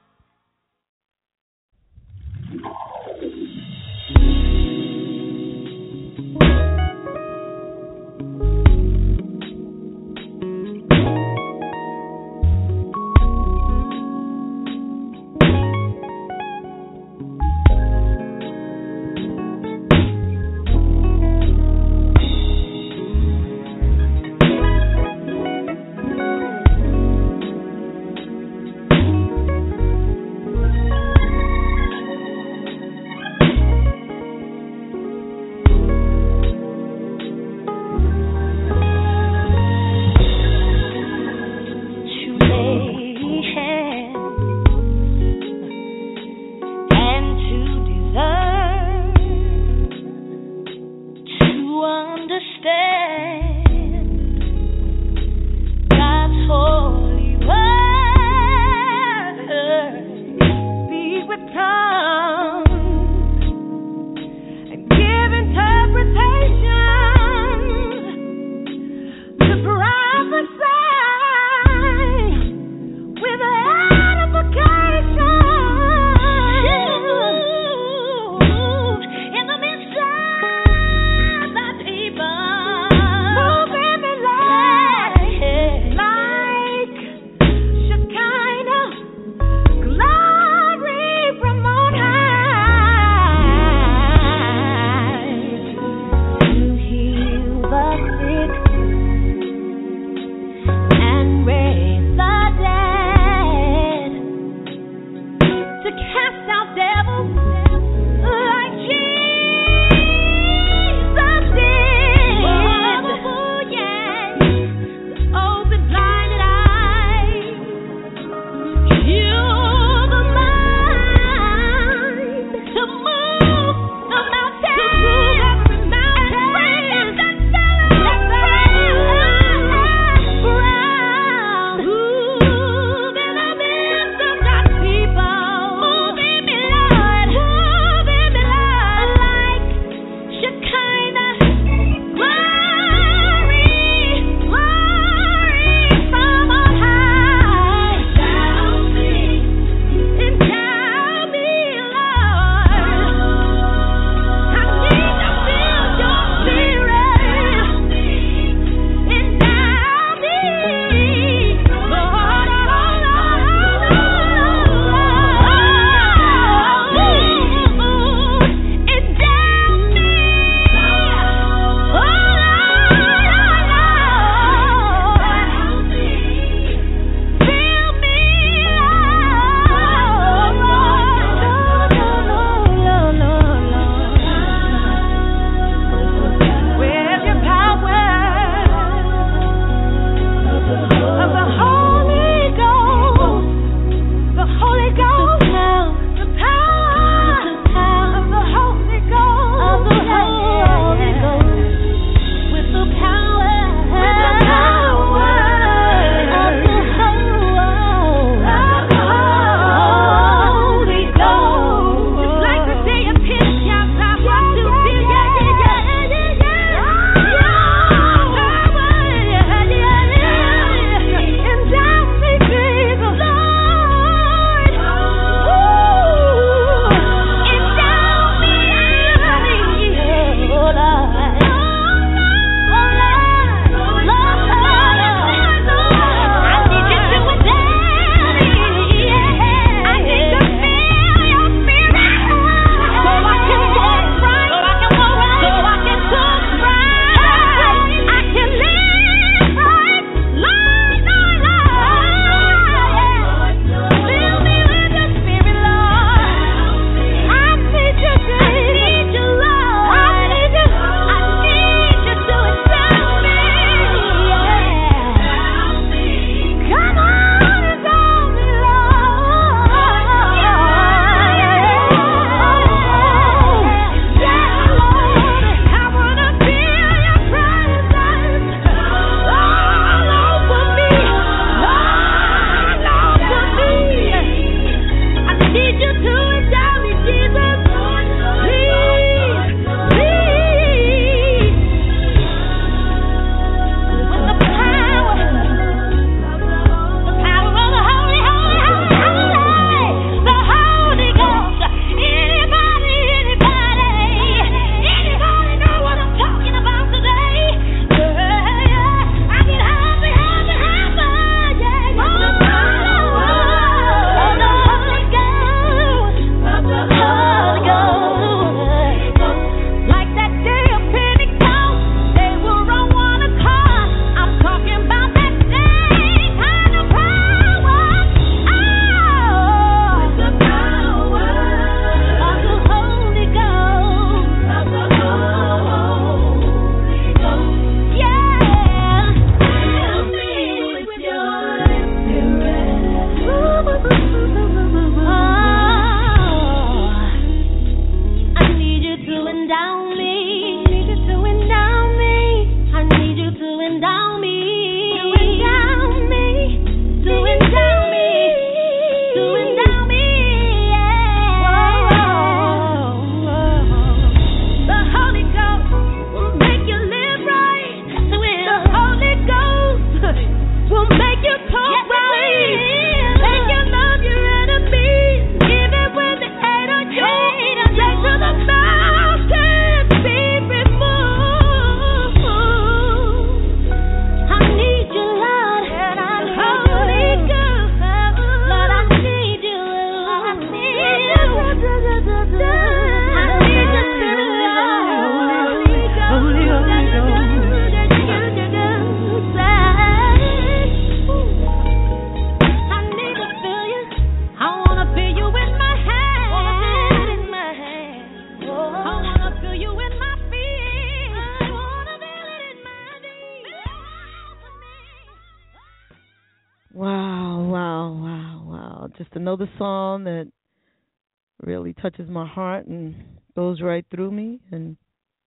just another song that really touches my heart and goes right through me. And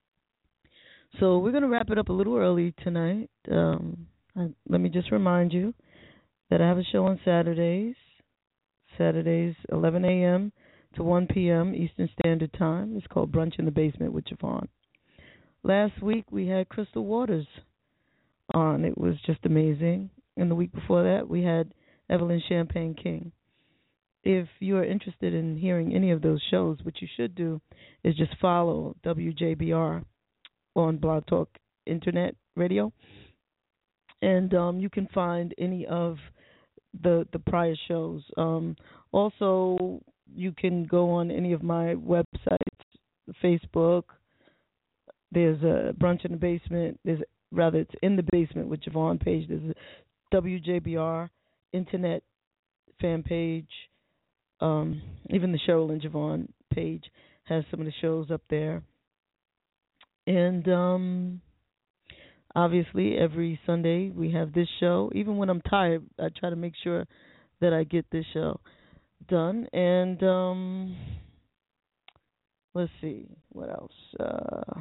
so we're going to wrap it up a little early tonight. Um, I, let me just remind you that I have a show on Saturdays, Saturdays eleven a.m. to one p.m. Eastern Standard Time. It's called Brunch in the Basement with Javon. Last week we had Crystal Waters on. It was just amazing. And the week before that we had Evelyn Champagne King. If you are interested in hearing any of those shows, what you should do is just follow W J B R on Blog Talk Internet Radio. And um, you can find any of the the prior shows. Um, also, you can go on any of my websites, Facebook. There's a Brunch in the Basement. There's rather it's in the basement with Javon page. There's a W J B R Internet fan page. Um, even the Cheryl and Javon page has some of the shows up there. And um, obviously, every Sunday we have this show. Even when I'm tired, I try to make sure that I get this show done. And um, let's see, what else? Uh,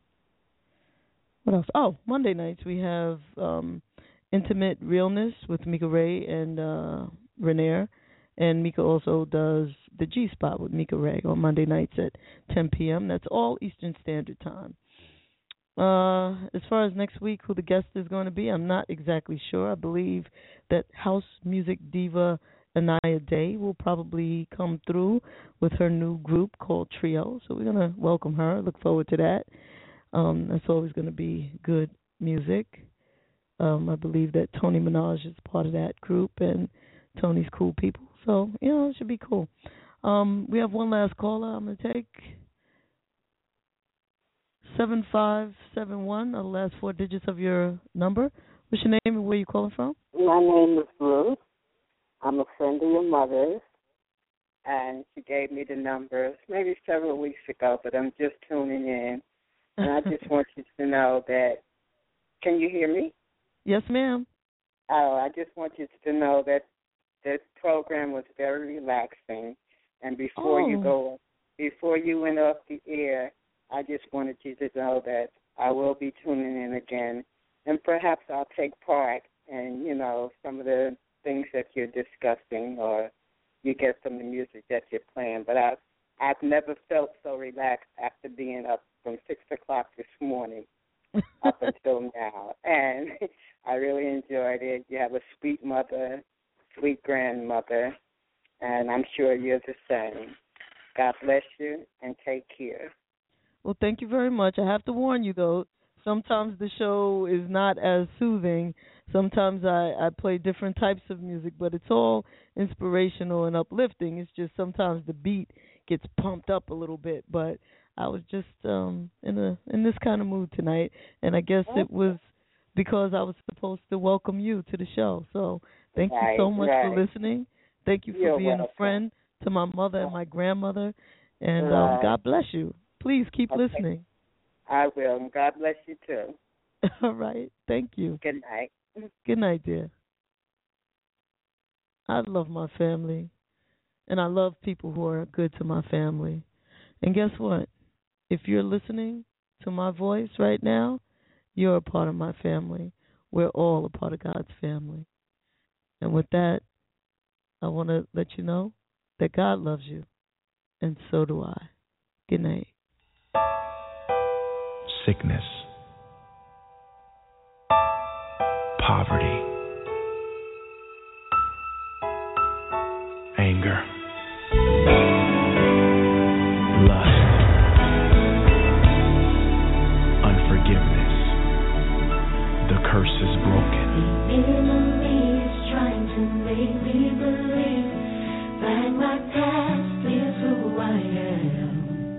what else? Oh, Monday nights we have um, Intimate Realness with Mika Ray and uh, Renair. And Mika also does the G-Spot with Mika Ray on Monday nights at ten p.m. That's all Eastern Standard Time. Uh, as far as next week, who the guest is going to be, I'm not exactly sure. I believe that house music diva Anaya Day will probably come through with her new group called Trio. So we're going to welcome her. Look forward to that. Um, that's always going to be good music. Um, I believe that Tony Minaj is part of that group, and Tony's cool people. So, you know, it should be cool. Um, we have one last caller I'm going to take. seven five seven one, are the last four digits of your number. What's your name and where you calling from? My name is Ruth. I'm a friend of your mother's, and she gave me the numbers maybe several weeks ago, but I'm just tuning in. And I just want you to know that, can you hear me? Yes, ma'am. Oh, I just want you to know that this program was very relaxing. And before oh. you go, before you went off the air, I just wanted you to know that I will be tuning in again, and perhaps I'll take part in, you know, some of the things that you're discussing, or you get some of the music that you're playing. But I've, I've never felt so relaxed after being up from six o'clock this morning up until now. And I really enjoyed it. You have a sweet mother, sweet grandmother, and I'm sure you're the same. God bless you, and take care. Well, thank you very much. I have to warn you, though, sometimes the show is not as soothing. Sometimes I, I play different types of music, but it's all inspirational and uplifting. It's just sometimes the beat gets pumped up a little bit. But I was just um, in a in this kind of mood tonight, and I guess it was because I was supposed to welcome you to the show. So thank right, you so much right. for listening. Thank you for You're being welcome. a friend to my mother and my grandmother, and right. um, God bless you. Please keep okay. listening. I will, and God bless you, too. All right. Thank you. Good night. Good night, dear. I love my family, and I love people who are good to my family. And guess what? If you're listening to my voice right now, you're a part of my family. We're all a part of God's family. And with that, I want to let you know that God loves you, and so do I. Good night. Sickness, poverty, anger, lust, unforgiveness. The curse is broken. The enemy is trying to make me believe that my past is who I am,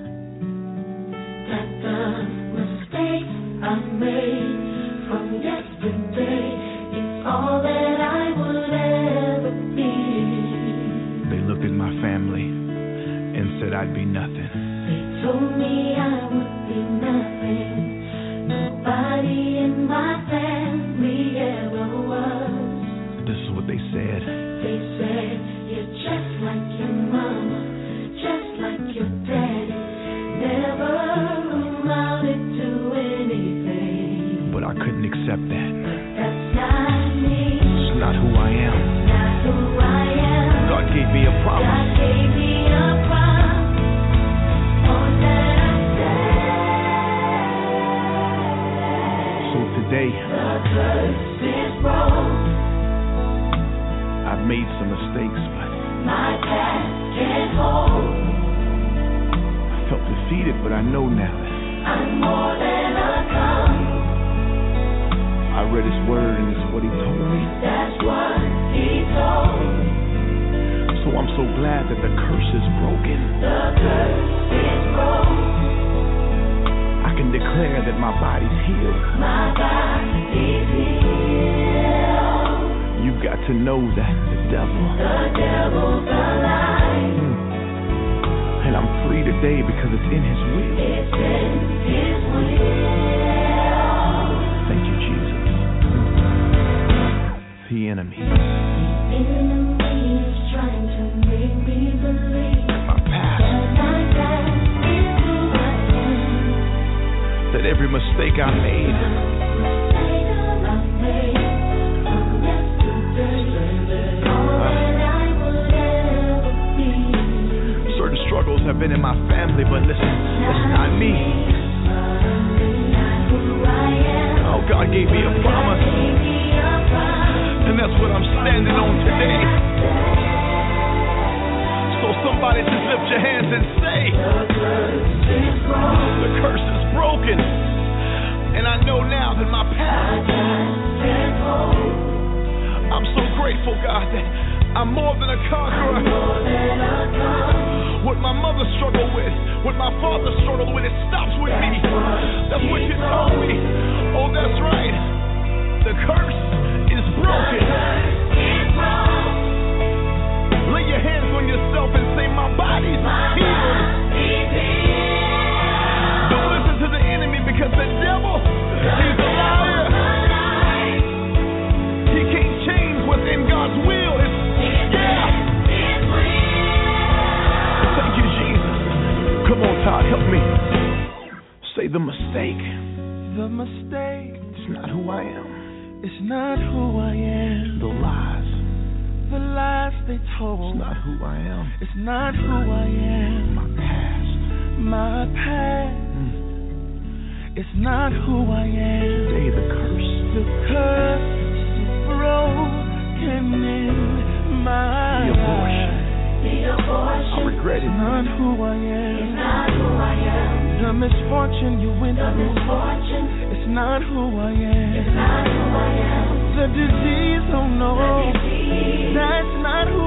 that the mistakes I made from yesterday is all that I would ever be. They looked at my family and said I'd be nothing. They told me I would be nothing. Nobody in my family ever was. This is what they said. They said you're just accept that. That's not me. It's not who I am. Not who I am. God gave me a promise. God gave me a promise. All that I say. So today, the curse is broken. I've made some mistakes, but my past can't hold. I felt defeated, but I know now that I'm more than a conqueror. I read His Word, and it's what He told me. That's what He told me. So I'm so glad that the curse is broken. The curse is broken. I can declare that my body's healed. My body's healed. You've got to know that the devil, the devil's alive. Hmm. And I'm free today because it's in His will. It's in His will. Thank you, Jesus. The enemy. The enemy is trying to make me believe My past. that my past is who I am. That every mistake I made. Mistake I made from yesterday. All that I will ever be. Certain struggles have been in my family, but listen, it's not me. Not who I am. Oh, God gave me a promise. Gave me a promise. And that's what I'm standing on today. So somebody just lift your hands and say, the curse is broken. And I know now that my past, I'm so grateful, God, that I'm more than a conqueror. What my mother struggled with, what my father struggled with, it stops with me. That's what you told me. Oh, that's right. The curse is broken. Lay your hands on yourself and say, my body's healed. Don't listen to the enemy because the devil, he's a liar. He can't change what's in God's will. It's, yeah. Thank you, Jesus. Come on, Todd, help me. Say the mistake. The mistake. It's not who I am. It's not who I am. The lies. The lies they told. It's not who I am. It's not who I am. My past. My past. Mm. It's not who I am. Today the curse. The curse is broken in my The abortion. The abortion. I regret it. It's not who I am. It's not who I am. The misfortune you went The through. misfortune. It's not who I am. It's not who I am. The disease, oh no. The disease. That's not who